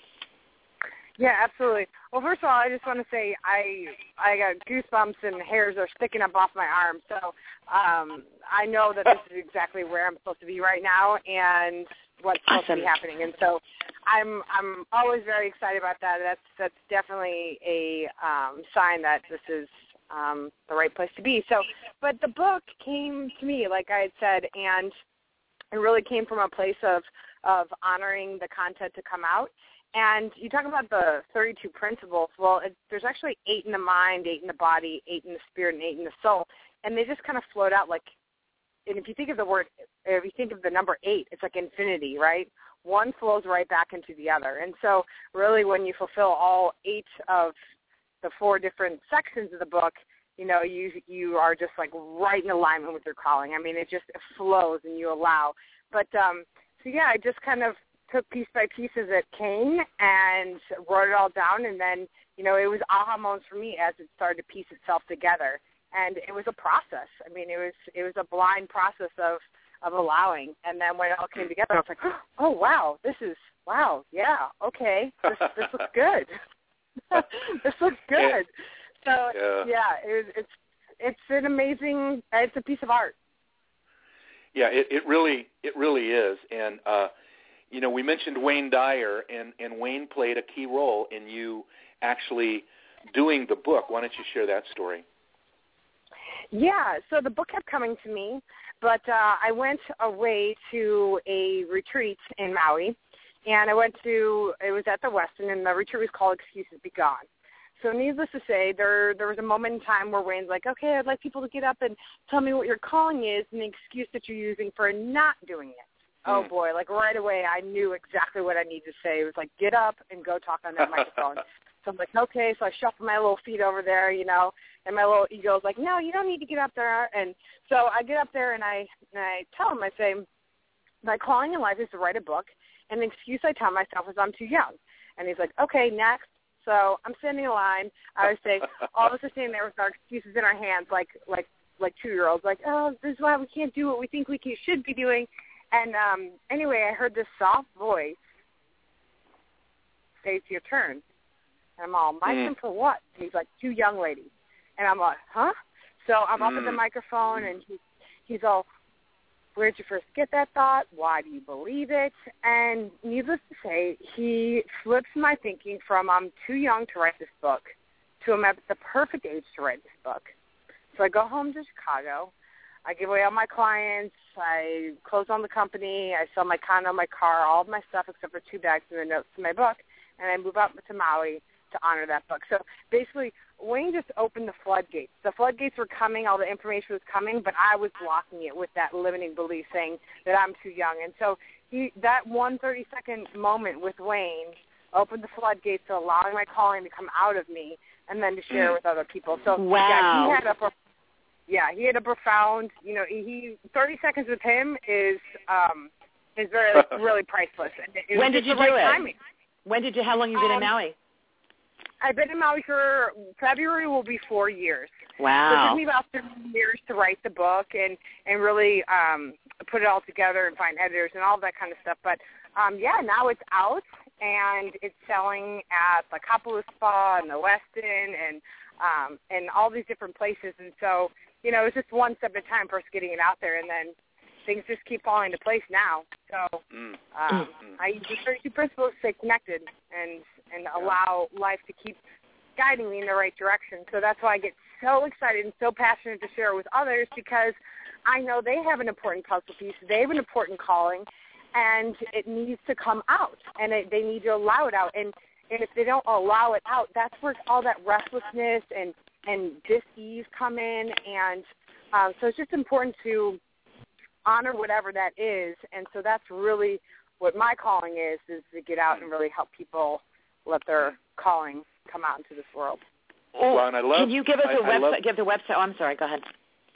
Yeah, absolutely. Well, first of all, I just want to say I I got goosebumps and hairs are sticking up off my arm. So um, I know that this is exactly where I'm supposed to be right now and what's supposed awesome. to be happening. And so I'm I'm always very excited about that. That's that's definitely a um, sign that this is um, the right place to be. So, but the book came to me, like I had said, and and really came from a place of, of honoring the content to come out. And you talk about the thirty-two principles. Well, it, there's actually eight in the mind, eight in the body, eight in the spirit, and eight in the soul. And they just kind of float out like, and if you think of the word, if you think of the number eight, it's like infinity, right? One flows right back into the other. And so really when you fulfill all eight of the four different sections of the book, you know, you you are just like right in alignment with your calling. I mean, it just it flows and you allow. But, um, so yeah, I just kind of took piece by piece as it came and wrote it all down. And then, you know, it was aha moments for me as it started to piece itself together. And it was a process. I mean, it was it was a blind process of, of allowing. And then when it all came together, I was like, oh, wow, this is, wow, yeah, okay, this, this looks good. This looks good. So, yeah, yeah it, it's it's an amazing, it's a piece of art. Yeah, it, it really it really is. And, uh, you know, we mentioned Wayne Dyer, and, and Wayne played a key role in you actually doing the book. Why don't you share that story? Yeah, so the book kept coming to me, but uh, I went away to a retreat in Maui, and I went to, it was at the Westin, and the retreat was called Excuses Be Gone. So needless to say, there there was a moment in time where Wayne's like, okay, I'd like people to get up and tell me what your calling is and the excuse that you're using for not doing it. Oh, boy, like right away I knew exactly what I needed to say. It was like, get up and go talk on that microphone. So I'm like, okay, so I shuffle my little feet over there, you know, and my little ego's like, no, you don't need to get up there. And so I get up there and I and I tell him, I say, my calling in life is to write a book, and the excuse I tell myself is I'm too young. And he's like, okay, next. So I'm standing in line. I would say, all of us are standing there with our excuses in our hands like like like two-year-olds, like, oh, this is why we can't do what we think we can, should be doing. And um, anyway, I heard this soft voice say, it's your turn. And I'm all, my turn for what? And he's like, two young ladies. And I'm like, huh? So I'm up at the microphone, and he, he's all, where'd you first get that thought? Why do you believe it? And needless to say, he flips my thinking from I'm too young to write this book to I'm at the perfect age to write this book. So I go home to Chicago. I give away all my clients. I close on the company. I sell my condo, my car, all of my stuff except for two bags and the notes to my book. And I move out to Maui to honor that book. So basically, Wayne just opened the floodgates. The floodgates were coming. All the information was coming, but I was blocking it with that limiting belief saying that I'm too young. And so he, that one thirty-second moment with Wayne opened the floodgates to allowing my calling to come out of me and then to share with other people. So wow. yeah, he had a yeah, he had a profound, you know, he thirty seconds with him is um, is very really priceless. It when did you do right it? Timing. When did you? How long you been um, in Maui? I've been in Maui for February will be four years. Wow. So it took me about three years to write the book and, and really um, put it all together and find editors and all that kind of stuff. But, um, yeah, now it's out, and it's selling at the Kapalua Spa and the Westin and, um, and all these different places. And so, you know, it's just one step at a time first getting it out there, and then things just keep falling into place now. So um, I use the thirty-two principles to stay connected and, and allow life to keep guiding me in the right direction. So that's why I get so excited and so passionate to share with others, because I know they have an important puzzle piece. They have an important calling, and it needs to come out, and it, they need to allow it out. And, and if they don't allow it out, that's where all that restlessness and, and dis-ease come in. And um, so it's just important to honor whatever that is. And so that's really what my calling is, is to get out and really help people let their calling come out into this world. Oh, well, and I love, can you give us I, a website? love, give the website. Oh, I'm sorry. Go ahead.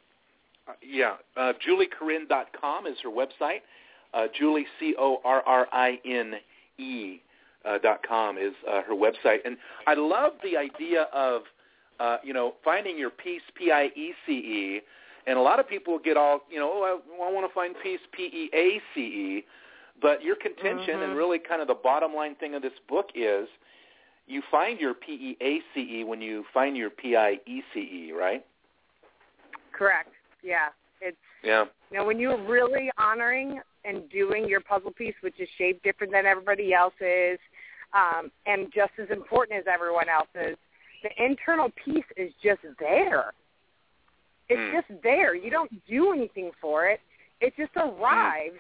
Uh, yeah, uh, Julie Corinne dot com is her website. Uh, Julie, C O R R I N E uh, dot com is uh, her website. And I love the idea of, uh, you know, finding your peace, P I E C E. And a lot of people get all, you know, oh, I, I want to find peace, P E A C E. But your contention mm-hmm. and really kind of the bottom line thing of this book is you find your P E A C E when you find your P I E C E, right? Correct. Yeah. It's, yeah. You know, when you're really honoring and doing your puzzle piece, which is shaped different than everybody else's, um, and just as important as everyone else's, the internal piece is just there. It's mm. just there. You don't do anything for it. It just arrives,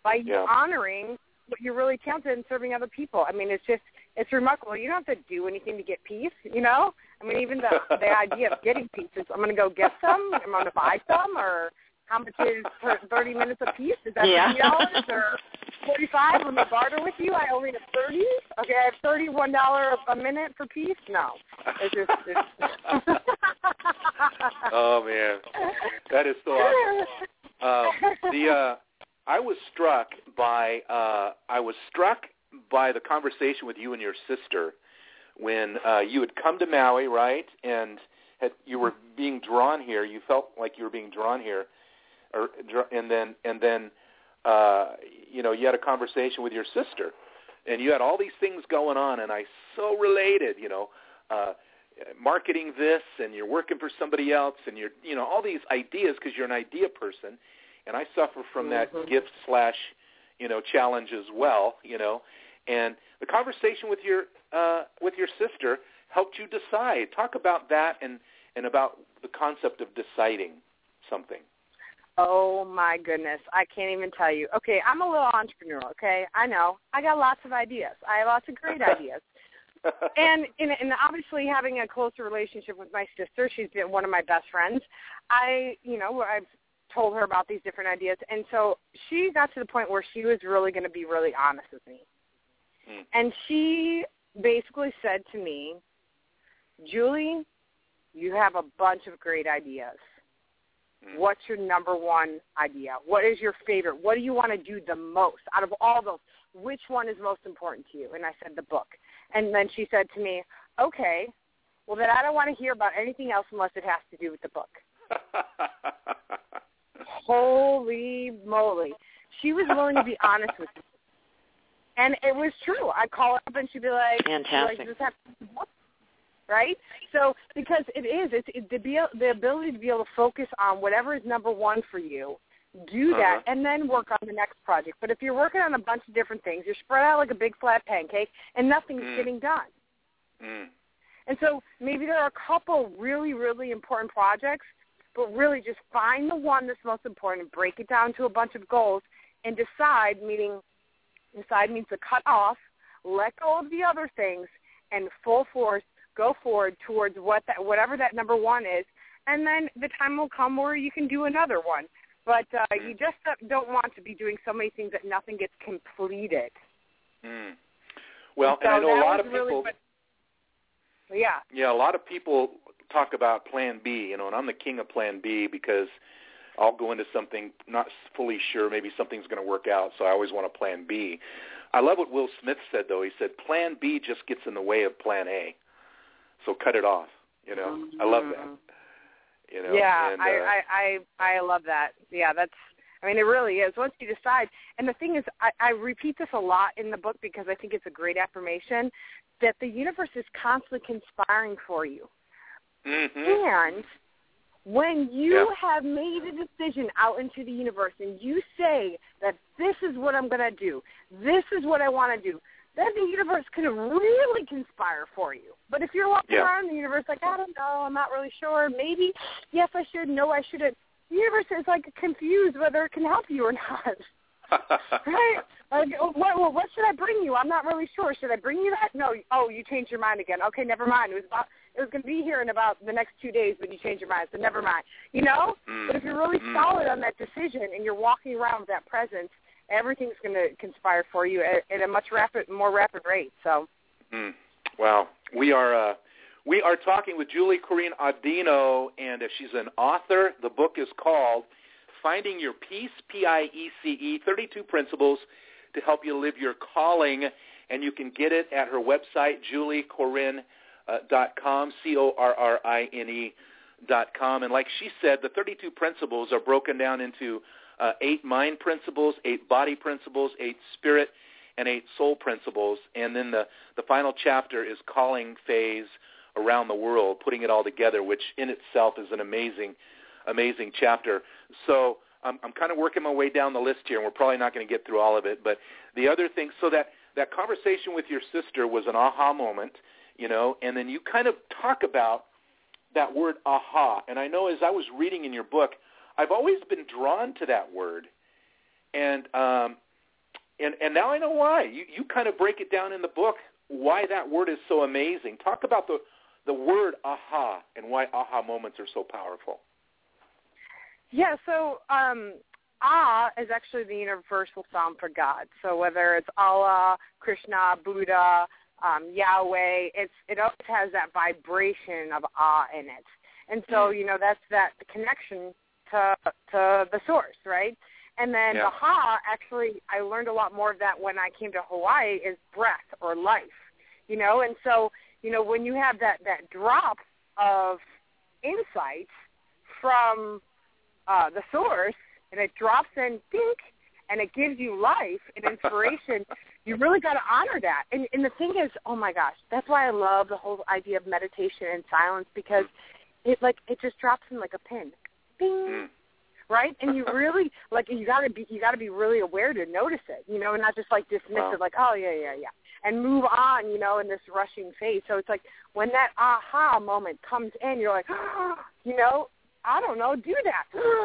by yeah. honoring what you're really talented in serving other people. I mean, it's just, it's remarkable. You don't have to do anything to get peace, you know? I mean, even the, the idea of getting peace is I'm going to go get some, I'm going to buy some, or how much is thirty minutes a piece? Is that yeah. fifty dollars or forty-five? Let me barter with you. I only have thirty. Okay, I have thirty-one dollars a minute for peace? No. It's just, it's... Oh, man. That is so awesome. Uh, the, uh, I was struck by, uh, I was struck by the conversation with you and your sister when uh, you had come to Maui, right, and had, you were being drawn here. You felt like you were being drawn here. Or, and then, and then, uh, you know, you had a conversation with your sister, and you had all these things going on, and I so related, you know, uh, marketing this, and you're working for somebody else, and you're, you know, all these ideas because you're an idea person, and I suffer from that mm-hmm. gift slash, you know, challenge as well, you know, and the conversation with your uh, with your sister helped you decide. Talk about that and and about the concept of deciding something. Oh, my goodness. I can't even tell you. Okay, I'm a little entrepreneur, okay? I know. I got lots of ideas. I have lots of great ideas. and, and and obviously having a closer relationship with my sister, she's been one of my best friends. I, you know, I've told her about these different ideas. And so she got to the point where she was really going to be really honest with me. Mm. And she basically said to me, Julie, you have a bunch of great ideas. What's your number one idea? What is your favorite? What do you want to do the most out of all those? Which one is most important to you? And I said, the book. And then she said to me, okay, well, then I don't want to hear about anything else unless it has to do with the book. Holy moly. She was willing to be honest with me. And it was true. I'd call her up and she'd be like, Fantastic. Like, this has to do with the book. Right? So because it is, it's it, the, be, the ability to be able to focus on whatever is number one for you, do that, uh-huh. and then work on the next project. But if you're working on a bunch of different things, you're spread out like a big flat pancake, and nothing's mm. getting done. Mm. And so maybe there are a couple really, really important projects, but really just find the one that's most important and break it down to a bunch of goals and decide, meaning decide means to cut off, let go of the other things, and full force go forward towards what that, whatever that number one is, and then the time will come where you can do another one. But uh, mm. you just don't want to be doing so many things that nothing gets completed. Mm. Well, and, so and I know a lot of really people. What, yeah. Yeah, a lot of people talk about Plan B, you know, and I'm the king of Plan B because I'll go into something not fully sure, maybe something's going to work out, so I always want a Plan B. I love what Will Smith said, though. He said, Plan B just gets in the way of Plan A. So cut it off, you know. Mm-hmm. I love that. You know, yeah, and, uh, I, I, I, I love that. Yeah, that's, I mean, it really is. Once you decide, and the thing is, I, I repeat this a lot in the book because I think it's a great affirmation, that the universe is constantly conspiring for you. Mm-hmm. And when you yeah. have made a decision out into the universe and you say that this is what I'm going to do, this is what I want to do, then the universe can really conspire for you. But if you're walking yeah. around the universe like, I don't know, I'm not really sure, maybe, yes, I should, no, I shouldn't, the universe is like confused whether it can help you or not. Right? Like, what, well, what should I bring you? I'm not really sure. Should I bring you that? No. Oh, you changed your mind again. Okay, never mind. It was about, it was going to be here in about the next two days, but you changed your mind, so never mind. You know? Mm. But if you're really mm. solid on that decision and you're walking around with that presence, everything's going to conspire for you at, at a much rapid, more rapid rate. So, mm. Wow, we are uh, we are talking with Julie Corinne Audino, and uh, she's an author. The book is called "Finding Your Peace," P I E C E, thirty-two Principles to Help You Live Your Calling, and you can get it at her website, julie corinne dot com, C O R R I N E dot com. And like she said, the thirty-two principles are broken down into Uh, eight mind principles, eight body principles, eight spirit, and eight soul principles. And then the, the final chapter is calling phase around the world, putting it all together, which in itself is an amazing, amazing chapter. So I'm, I'm kind of working my way down the list here, and we're probably not going to get through all of it. But the other thing, so that, that conversation with your sister was an aha moment, you know, and then you kind of talk about that word aha. And I know as I was reading in your book, I've always been drawn to that word, and um, and and now I know why. You you kind of break it down in the book why that word is so amazing. Talk about the the word aha and why aha moments are so powerful. Yeah, so um, Ah is actually the universal sound for God. So whether it's Allah, Krishna, Buddha, um, Yahweh, it's it always has that vibration of Ah in it. And so, you know, that's that connection to to the source, right? And then yeah. the Ha, actually, I learned a lot more of that when I came to Hawaii, is breath or life, you know? And so, you know, when you have that, that drop of insight from uh, the source, and it drops in, dink, and it gives you life and inspiration, you really got to honor that. And, and the thing is, oh, my gosh, that's why I love the whole idea of meditation and silence, because it, like, it just drops in like a pin. Bing. Mm. Right, and you really like you gotta be you gotta be really aware to notice it, you know, and not just like dismiss wow. it, like oh yeah yeah yeah, and move on, you know, in this rushing phase. So it's like when that aha moment comes in, you're like, oh, you know, I don't know, do that,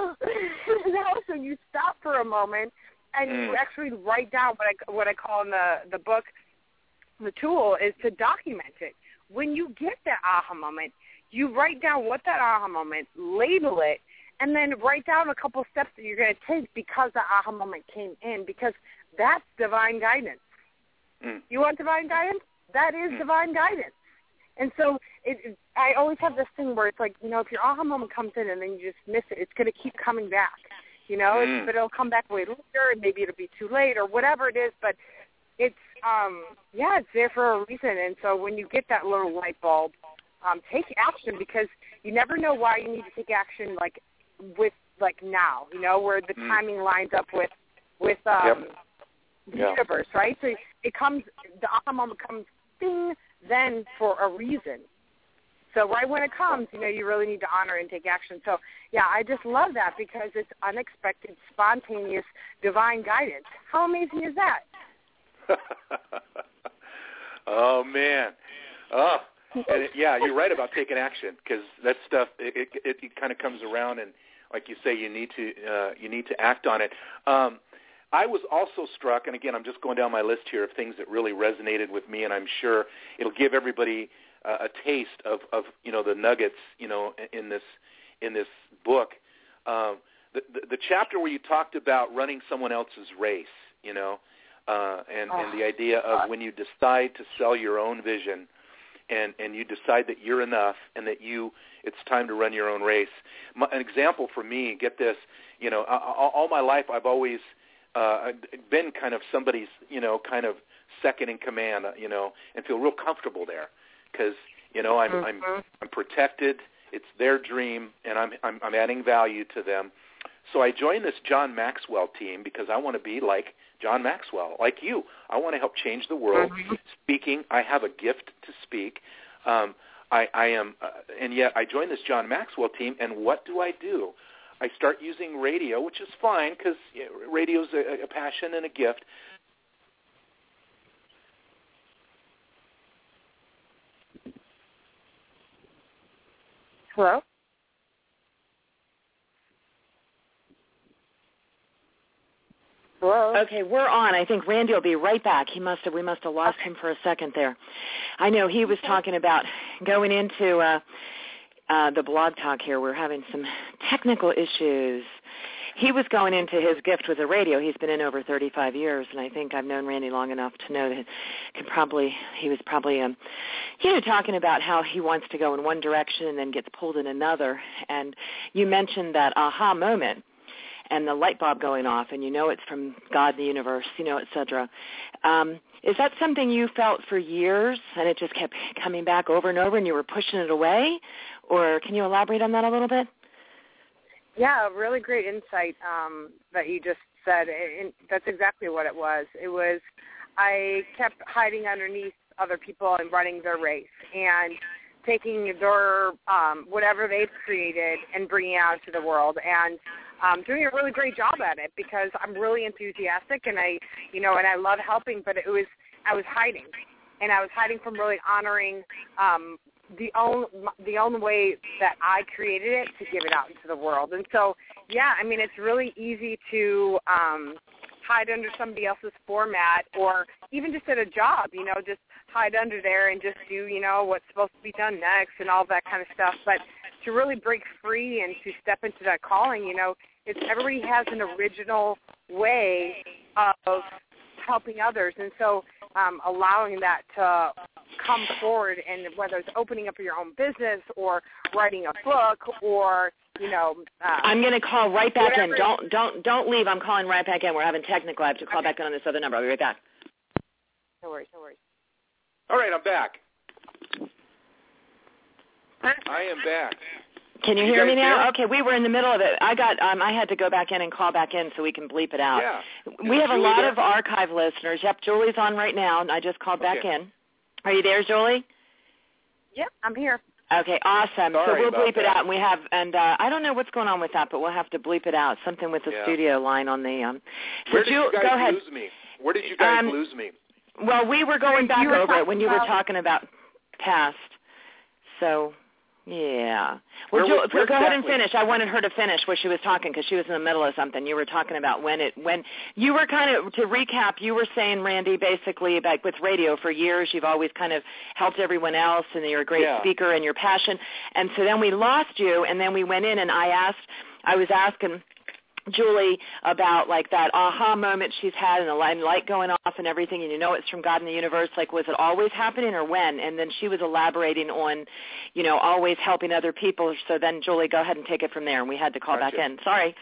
you know. So you stop for a moment and you actually write down what I what I call in the the book, the tool is to document it. When you get that aha moment, you write down what that aha moment, label it. And then write down a couple steps that you're going to take because the aha moment came in, because that's divine guidance. Mm. You want divine guidance? That is mm. divine guidance. And so it, it, I always have this thing where it's like, you know, if your aha moment comes in and then you just miss it, it's going to keep coming back, you know, mm. but it'll come back way later and maybe it'll be too late or whatever it is. But it's, um, yeah, it's there for a reason. And so when you get that little light bulb, um, take action, because you never know why you need to take action, like, with like now, you know, where the mm. timing lines up with with um, yep. the yeah. universe, right? So it comes, the aha moment comes, ding, then for a reason. So right when it comes, you know, you really need to honor and take action. So yeah, I just love that because it's unexpected, spontaneous, divine guidance. How amazing is that? Oh man, oh. And it, yeah, you're right about taking action, because that stuff it, it, it kind of comes around, and like you say, you need to uh, you need to act on it. Um, I was also struck, and again, I'm just going down my list here of things that really resonated with me, and I'm sure it'll give everybody uh, a taste of, of you know the nuggets you know in this in this book. Um, the, the the chapter where you talked about running someone else's race, you know, uh, and, oh, and the idea of when you decide to sell your own vision. And, and you decide that you're enough and that you it's time to run your own race. My, an example for me, get this, you know, all, all my life I've always uh, been kind of somebody's, you know, kind of second in command, you know, and feel real comfortable there because, you know, I'm, mm-hmm. I'm I'm protected. It's their dream, and I'm, I'm I'm adding value to them. So I joined this John Maxwell team because I want to be like John Maxwell, like you. I want to help change the world. Mm-hmm. Speaking, I have a gift to speak. Um, I, I am, uh, and yet I joined this John Maxwell team, and what do I do? I start using radio, which is fine because you know, radio's a, a passion and a gift. Hello? Hello? Okay, we're on. I think Randy will be right back. He must have. We must have lost him for a second there. I know he was talking about going into uh, uh, the blog talk here. We're having some technical issues. He was going into his gift with the radio. He's been in over thirty-five years, and I think I've known Randy long enough to know that can probably he was probably um, you know talking about how he wants to go in one direction and then gets pulled in another. And you mentioned that aha moment and the light bulb going off, and you know it's from God, the universe, you know, et cetera. Um, is that something you felt for years, and it just kept coming back over and over, and you were pushing it away? Or can you elaborate on that a little bit? Yeah, really great insight um, that you just said. And that's exactly what it was. It was I kept hiding underneath other people and running their race and taking their um, whatever they've created and bringing it out to the world. And Um, doing a really great job at it because I'm really enthusiastic and I, you know, and I love helping, but it was, I was hiding and I was hiding from really honoring um, the own, the own way that I created it to give it out into the world. And so, yeah, I mean, it's really easy to um, hide under somebody else's format, or even just at a job, you know, just hide under there and just do, you know, what's supposed to be done next and all that kind of stuff. But to really break free and to step into that calling, you know, it's everybody has an original way of helping others. And so um, allowing that to come forward, and whether it's opening up your own business or writing a book or, you know. Uh, I'm going to call right back whatever. in. Don't don't don't leave. I'm calling right back in. We're having technical. I have to call Okay. back in on this other number. I'll be right back. No worries, no worries. All right, I'm back. I am back. Can you, You hear me guys now? there? Okay, we were in the middle of it. I got. Um, I had to go back in and call back in so we can bleep it out. Yeah. We Is have a Julie lot there? of archive listeners. Yep, Julie's on right now, and I just called back Okay. in. Are you there, Julie? Yep, I'm here. Okay, awesome. Sorry so we'll about bleep it that. out, and we have. And uh, I don't know what's going on with that, but we'll have to bleep it out. Something with the Yeah. studio line on the. Um, so Where did Ju- you guys go ahead. lose me? Where did you guys Um, lose me? Well, we were going You back were over it talking when you were about- talking about past. So, yeah. Where Well, Ju- was- where go ahead and exactly? finish. I wanted her to finish where she was talking because she was in the middle of something. You were talking about when it when you were kind of to recap. You were saying, Randy, basically about with radio for years, you've always kind of helped everyone else, and you're a great Yeah. speaker and your passion. And so then we lost you, and then we went in, and I asked, I was asking Julie about like that aha moment she's had and the light, light going off and everything, and you know it's from God in the universe. Like, was it always happening or when? And then she was elaborating on, you know, always helping other people. So then, Julie, go ahead and take it from there. And we had to call Gotcha. back in. Sorry.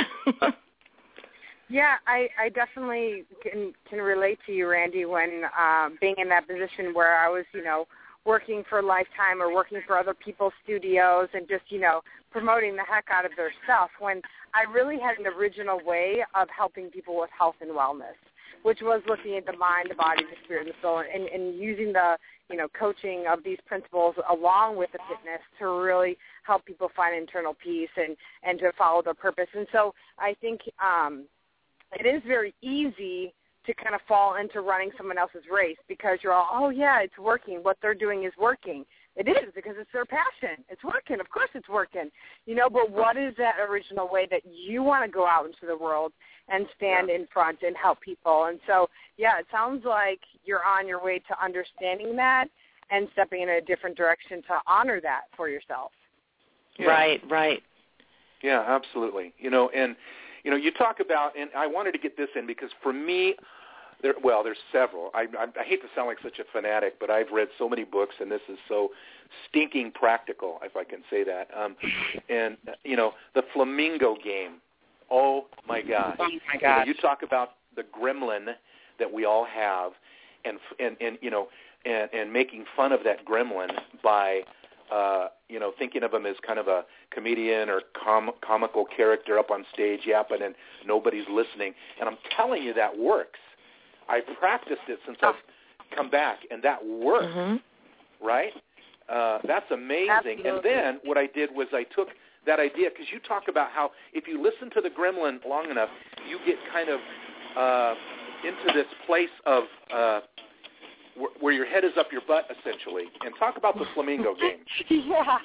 Yeah, I, I definitely can can relate to you, Randy, when um, being in that position where I was, you know, working for Lifetime or working for other people's studios and just, you know, promoting the heck out of their stuff, when I really had an original way of helping people with health and wellness, which was looking at the mind, the body, the spirit, and the soul, and, and using the, you know, coaching of these principles along with the fitness to really help people find internal peace and, and to follow their purpose. And so I think um, it is very easy to kind of fall into running someone else's race because you're all, oh, yeah, it's working. What they're doing is working. It is because it's their passion. It's working. Of course it's working. You know, but what is that original way that you want to go out into the world and stand Yeah. in front and help people? And so, yeah, it sounds like you're on your way to understanding that and stepping in a different direction to honor that for yourself. Yeah. Right, right. Yeah, absolutely. You know, and you know, you talk about, and I wanted to get this in because for me, there, well, there's several. I, I, I hate to sound like such a fanatic, but I've read so many books, and this is so stinking practical, if I can say that. Um, and you know, the Flamingo game. Oh my gosh! Oh my You know, gosh! you talk about the gremlin that we all have, and and and you know, and, and making fun of that gremlin by. Uh, you know, thinking of him as kind of a comedian or com- comical character up on stage yapping and nobody's listening. And I'm telling you that works. I've practiced it since I've come back, and that works, Mm-hmm. right? Uh, that's amazing. Absolutely. And then what I did was I took that idea, because you talk about how if you listen to the gremlin long enough, you get kind of uh, into this place of uh, where your head is up your butt, essentially. And talk about the Flamingo game. Yeah.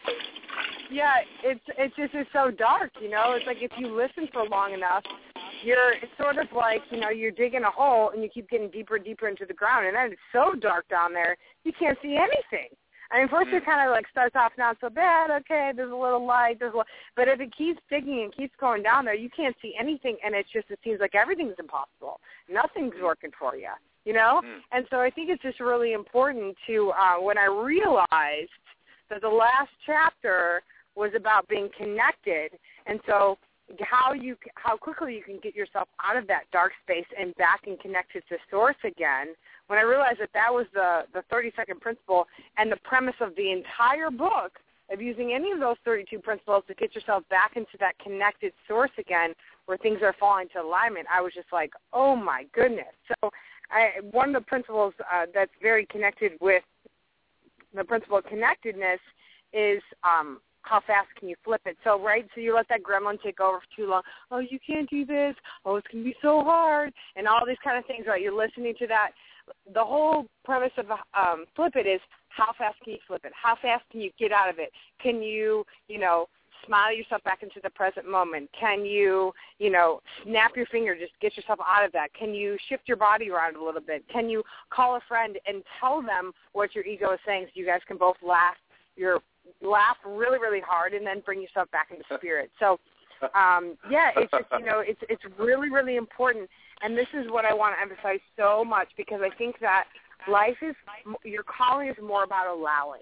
Yeah, it's it's just it's so dark, you know. It's like if you listen for long enough, you're it's sort of like, you know, you're digging a hole and you keep getting deeper and deeper into the ground, and then it's so dark down there you can't see anything. I mean, first it kind of like starts off not so bad. Okay, there's a little light, there's a little, but if it keeps digging and keeps going down there, you can't see anything, and it's just it seems like everything's impossible. Nothing's working for you. You know? Mm. And so I think it's just really important to, uh, when I realized that the last chapter was about being connected, and so how you how quickly you can get yourself out of that dark space and back and connected to source again, when I realized that that was the, the thirty-second principle and the premise of the entire book of using any of those thirty-two principles to get yourself back into that connected source again where things are falling to alignment, I was just like, oh, my goodness. So I, one of the principles uh, that's very connected with the principle of connectedness is um, how fast can you flip it. So, right, so you let that gremlin take over for too long. Oh, you can't do this. Oh, it's going to be so hard. And all these kind of things, right? You're listening to that. The whole premise of um, flip it is how fast can you flip it? How fast can you get out of it? Can you, you know, smile yourself back into the present moment? Can you, you know, snap your finger, just get yourself out of that? Can you shift your body around a little bit? Can you call a friend and tell them what your ego is saying so you guys can both laugh, your laugh really, really hard, and then bring yourself back into spirit? So, um, yeah, it's just, you know, it's it's really, really important. And this is what I want to emphasize so much, because I think that life is, your calling is more about allowing.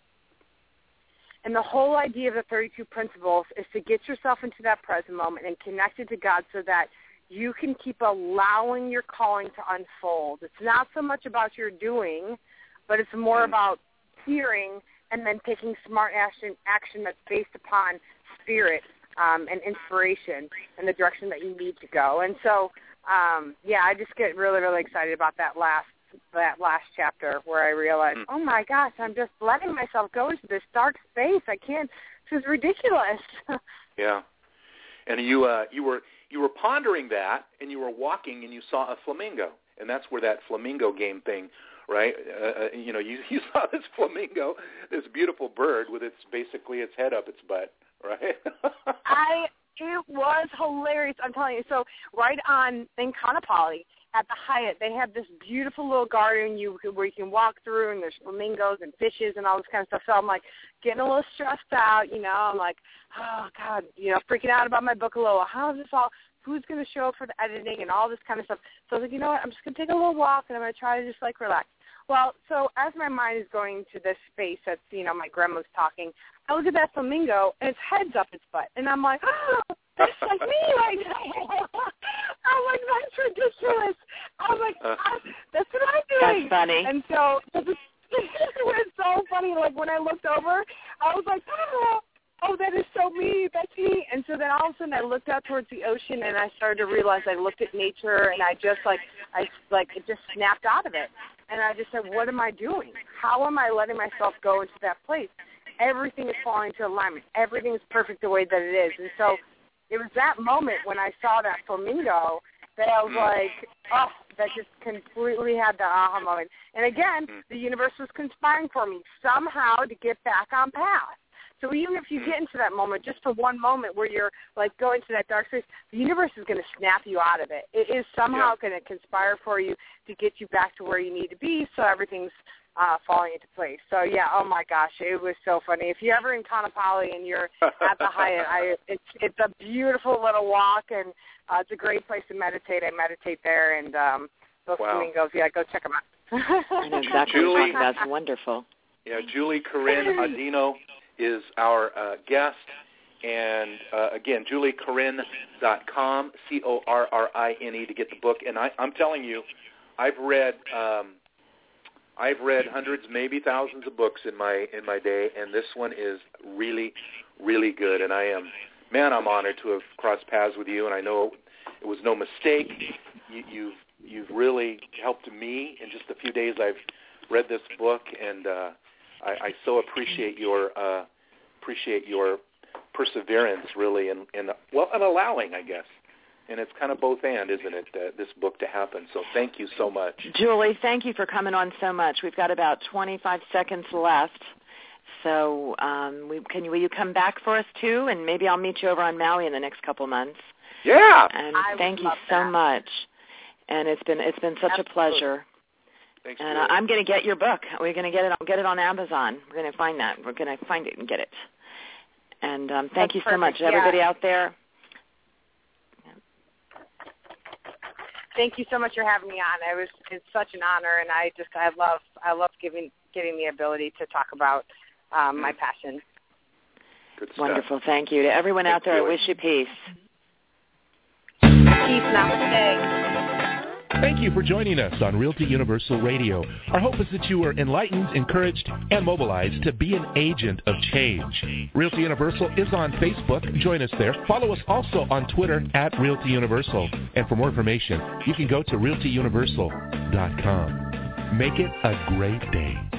And the whole idea of the thirty-two principles is to get yourself into that present moment and connected to God so that you can keep allowing your calling to unfold. It's not so much about your doing, but it's more about hearing and then taking smart action, action that's based upon spirit um, and inspiration and the direction that you need to go. And so, um, yeah, I just get really, really excited about that last that last chapter where I realized, mm. oh my gosh, I'm just letting myself go into this dark space. I can't. This is ridiculous. Yeah, and you uh, you were you were pondering that, and you were walking, and you saw a flamingo, and that's where that flamingo game thing, right? Uh, you know, you you saw this flamingo, this beautiful bird with its basically its head up its butt, right? I it was hilarious. I'm telling you. So right on in Kaanapali, at the Hyatt, they have this beautiful little garden you where you can walk through, and there's flamingos and fishes and all this kind of stuff. So I'm like getting a little stressed out, you know. I'm like, oh God, you know, freaking out about my book a little. How is this all? Who's going to show up for the editing and all this kind of stuff? So I was like, you know what? I'm just going to take a little walk, and I'm going to try to just like relax. Well, so as my mind is going to this space that's, you know, my grandma's talking, I look at that flamingo, and its head's up its butt, and I'm like, oh, that's like me right now. I'm like, that's ridiculous. I'm like, I, that's what I'm doing. That's funny. And so it was, it was so funny. Like when I looked over, I was like, oh, oh, that is so me. That's me. And so then all of a sudden I looked out towards the ocean, and I started to realize I looked at nature, and I just like, I like, it just snapped out of it. And I just said, what am I doing? How am I letting myself go into that place? Everything is falling into alignment. Everything is perfect the way that it is. And so it was that moment when I saw that flamingo that I was like, oh, that just completely had the aha moment. And again, the universe was conspiring for me somehow to get back on path. So even if you get into that moment, just for one moment where you're like going to that dark space, the universe is going to snap you out of it. It is somehow yeah. going to conspire for you to get you back to where you need to be, so everything's uh, falling into place. So yeah, oh my gosh, it was so funny. If you're ever in Kaanapali and you're at the Hyatt, I, it's it's a beautiful little walk, and uh, it's a great place to meditate. I meditate there, and um, those wow. flamingos, yeah, go check them out. I know exactly Julie, what you're talking about. That's wonderful. Yeah, Julie Corinne Audino is our uh, guest, and uh, again, julie corinne dot com, C O R R I N E, to get the book. And I, I'm telling you, I've read um, I've read hundreds, maybe thousands of books in my in my day, and this one is really, really good. And I am, man, I'm honored to have crossed paths with you, and I know it was no mistake. You, you've you've really helped me in just a few days. I've read this book, and uh, I, I so appreciate your uh, appreciate your perseverance, really, and, and well, and allowing, I guess. And it's kind of both and, isn't it, uh, this book to happen. So thank you so much. Julie, thank you for coming on so much. We've got about twenty-five seconds left. So um, we, can you, will you come back for us, too? And maybe I'll meet you over on Maui in the next couple months. Yeah. And I thank you so that. much. And it's been it's been such Absolutely. a pleasure. Thanks, and Julie. I'm going to get your book. We're going to get it. I'll get it on Amazon. We're going to find that. We're going to find it and get it. And um, thank That's you so perfect. much, Yeah. everybody out there. Thank you so much for having me on. It was it's such an honor, and I just I love I love giving getting the ability to talk about um, my passion. Good stuff. Wonderful. Thank you to everyone Thanks, out there. Julie. I wish you peace. Peace, namaste. Thank you for joining us on Realty Universal Radio. Our hope is that you are enlightened, encouraged, and mobilized to be an agent of change. Realty Universal is on Facebook. Join us there. Follow us also on Twitter at Realty Universal. And for more information, you can go to realty universal dot com. Make it a great day.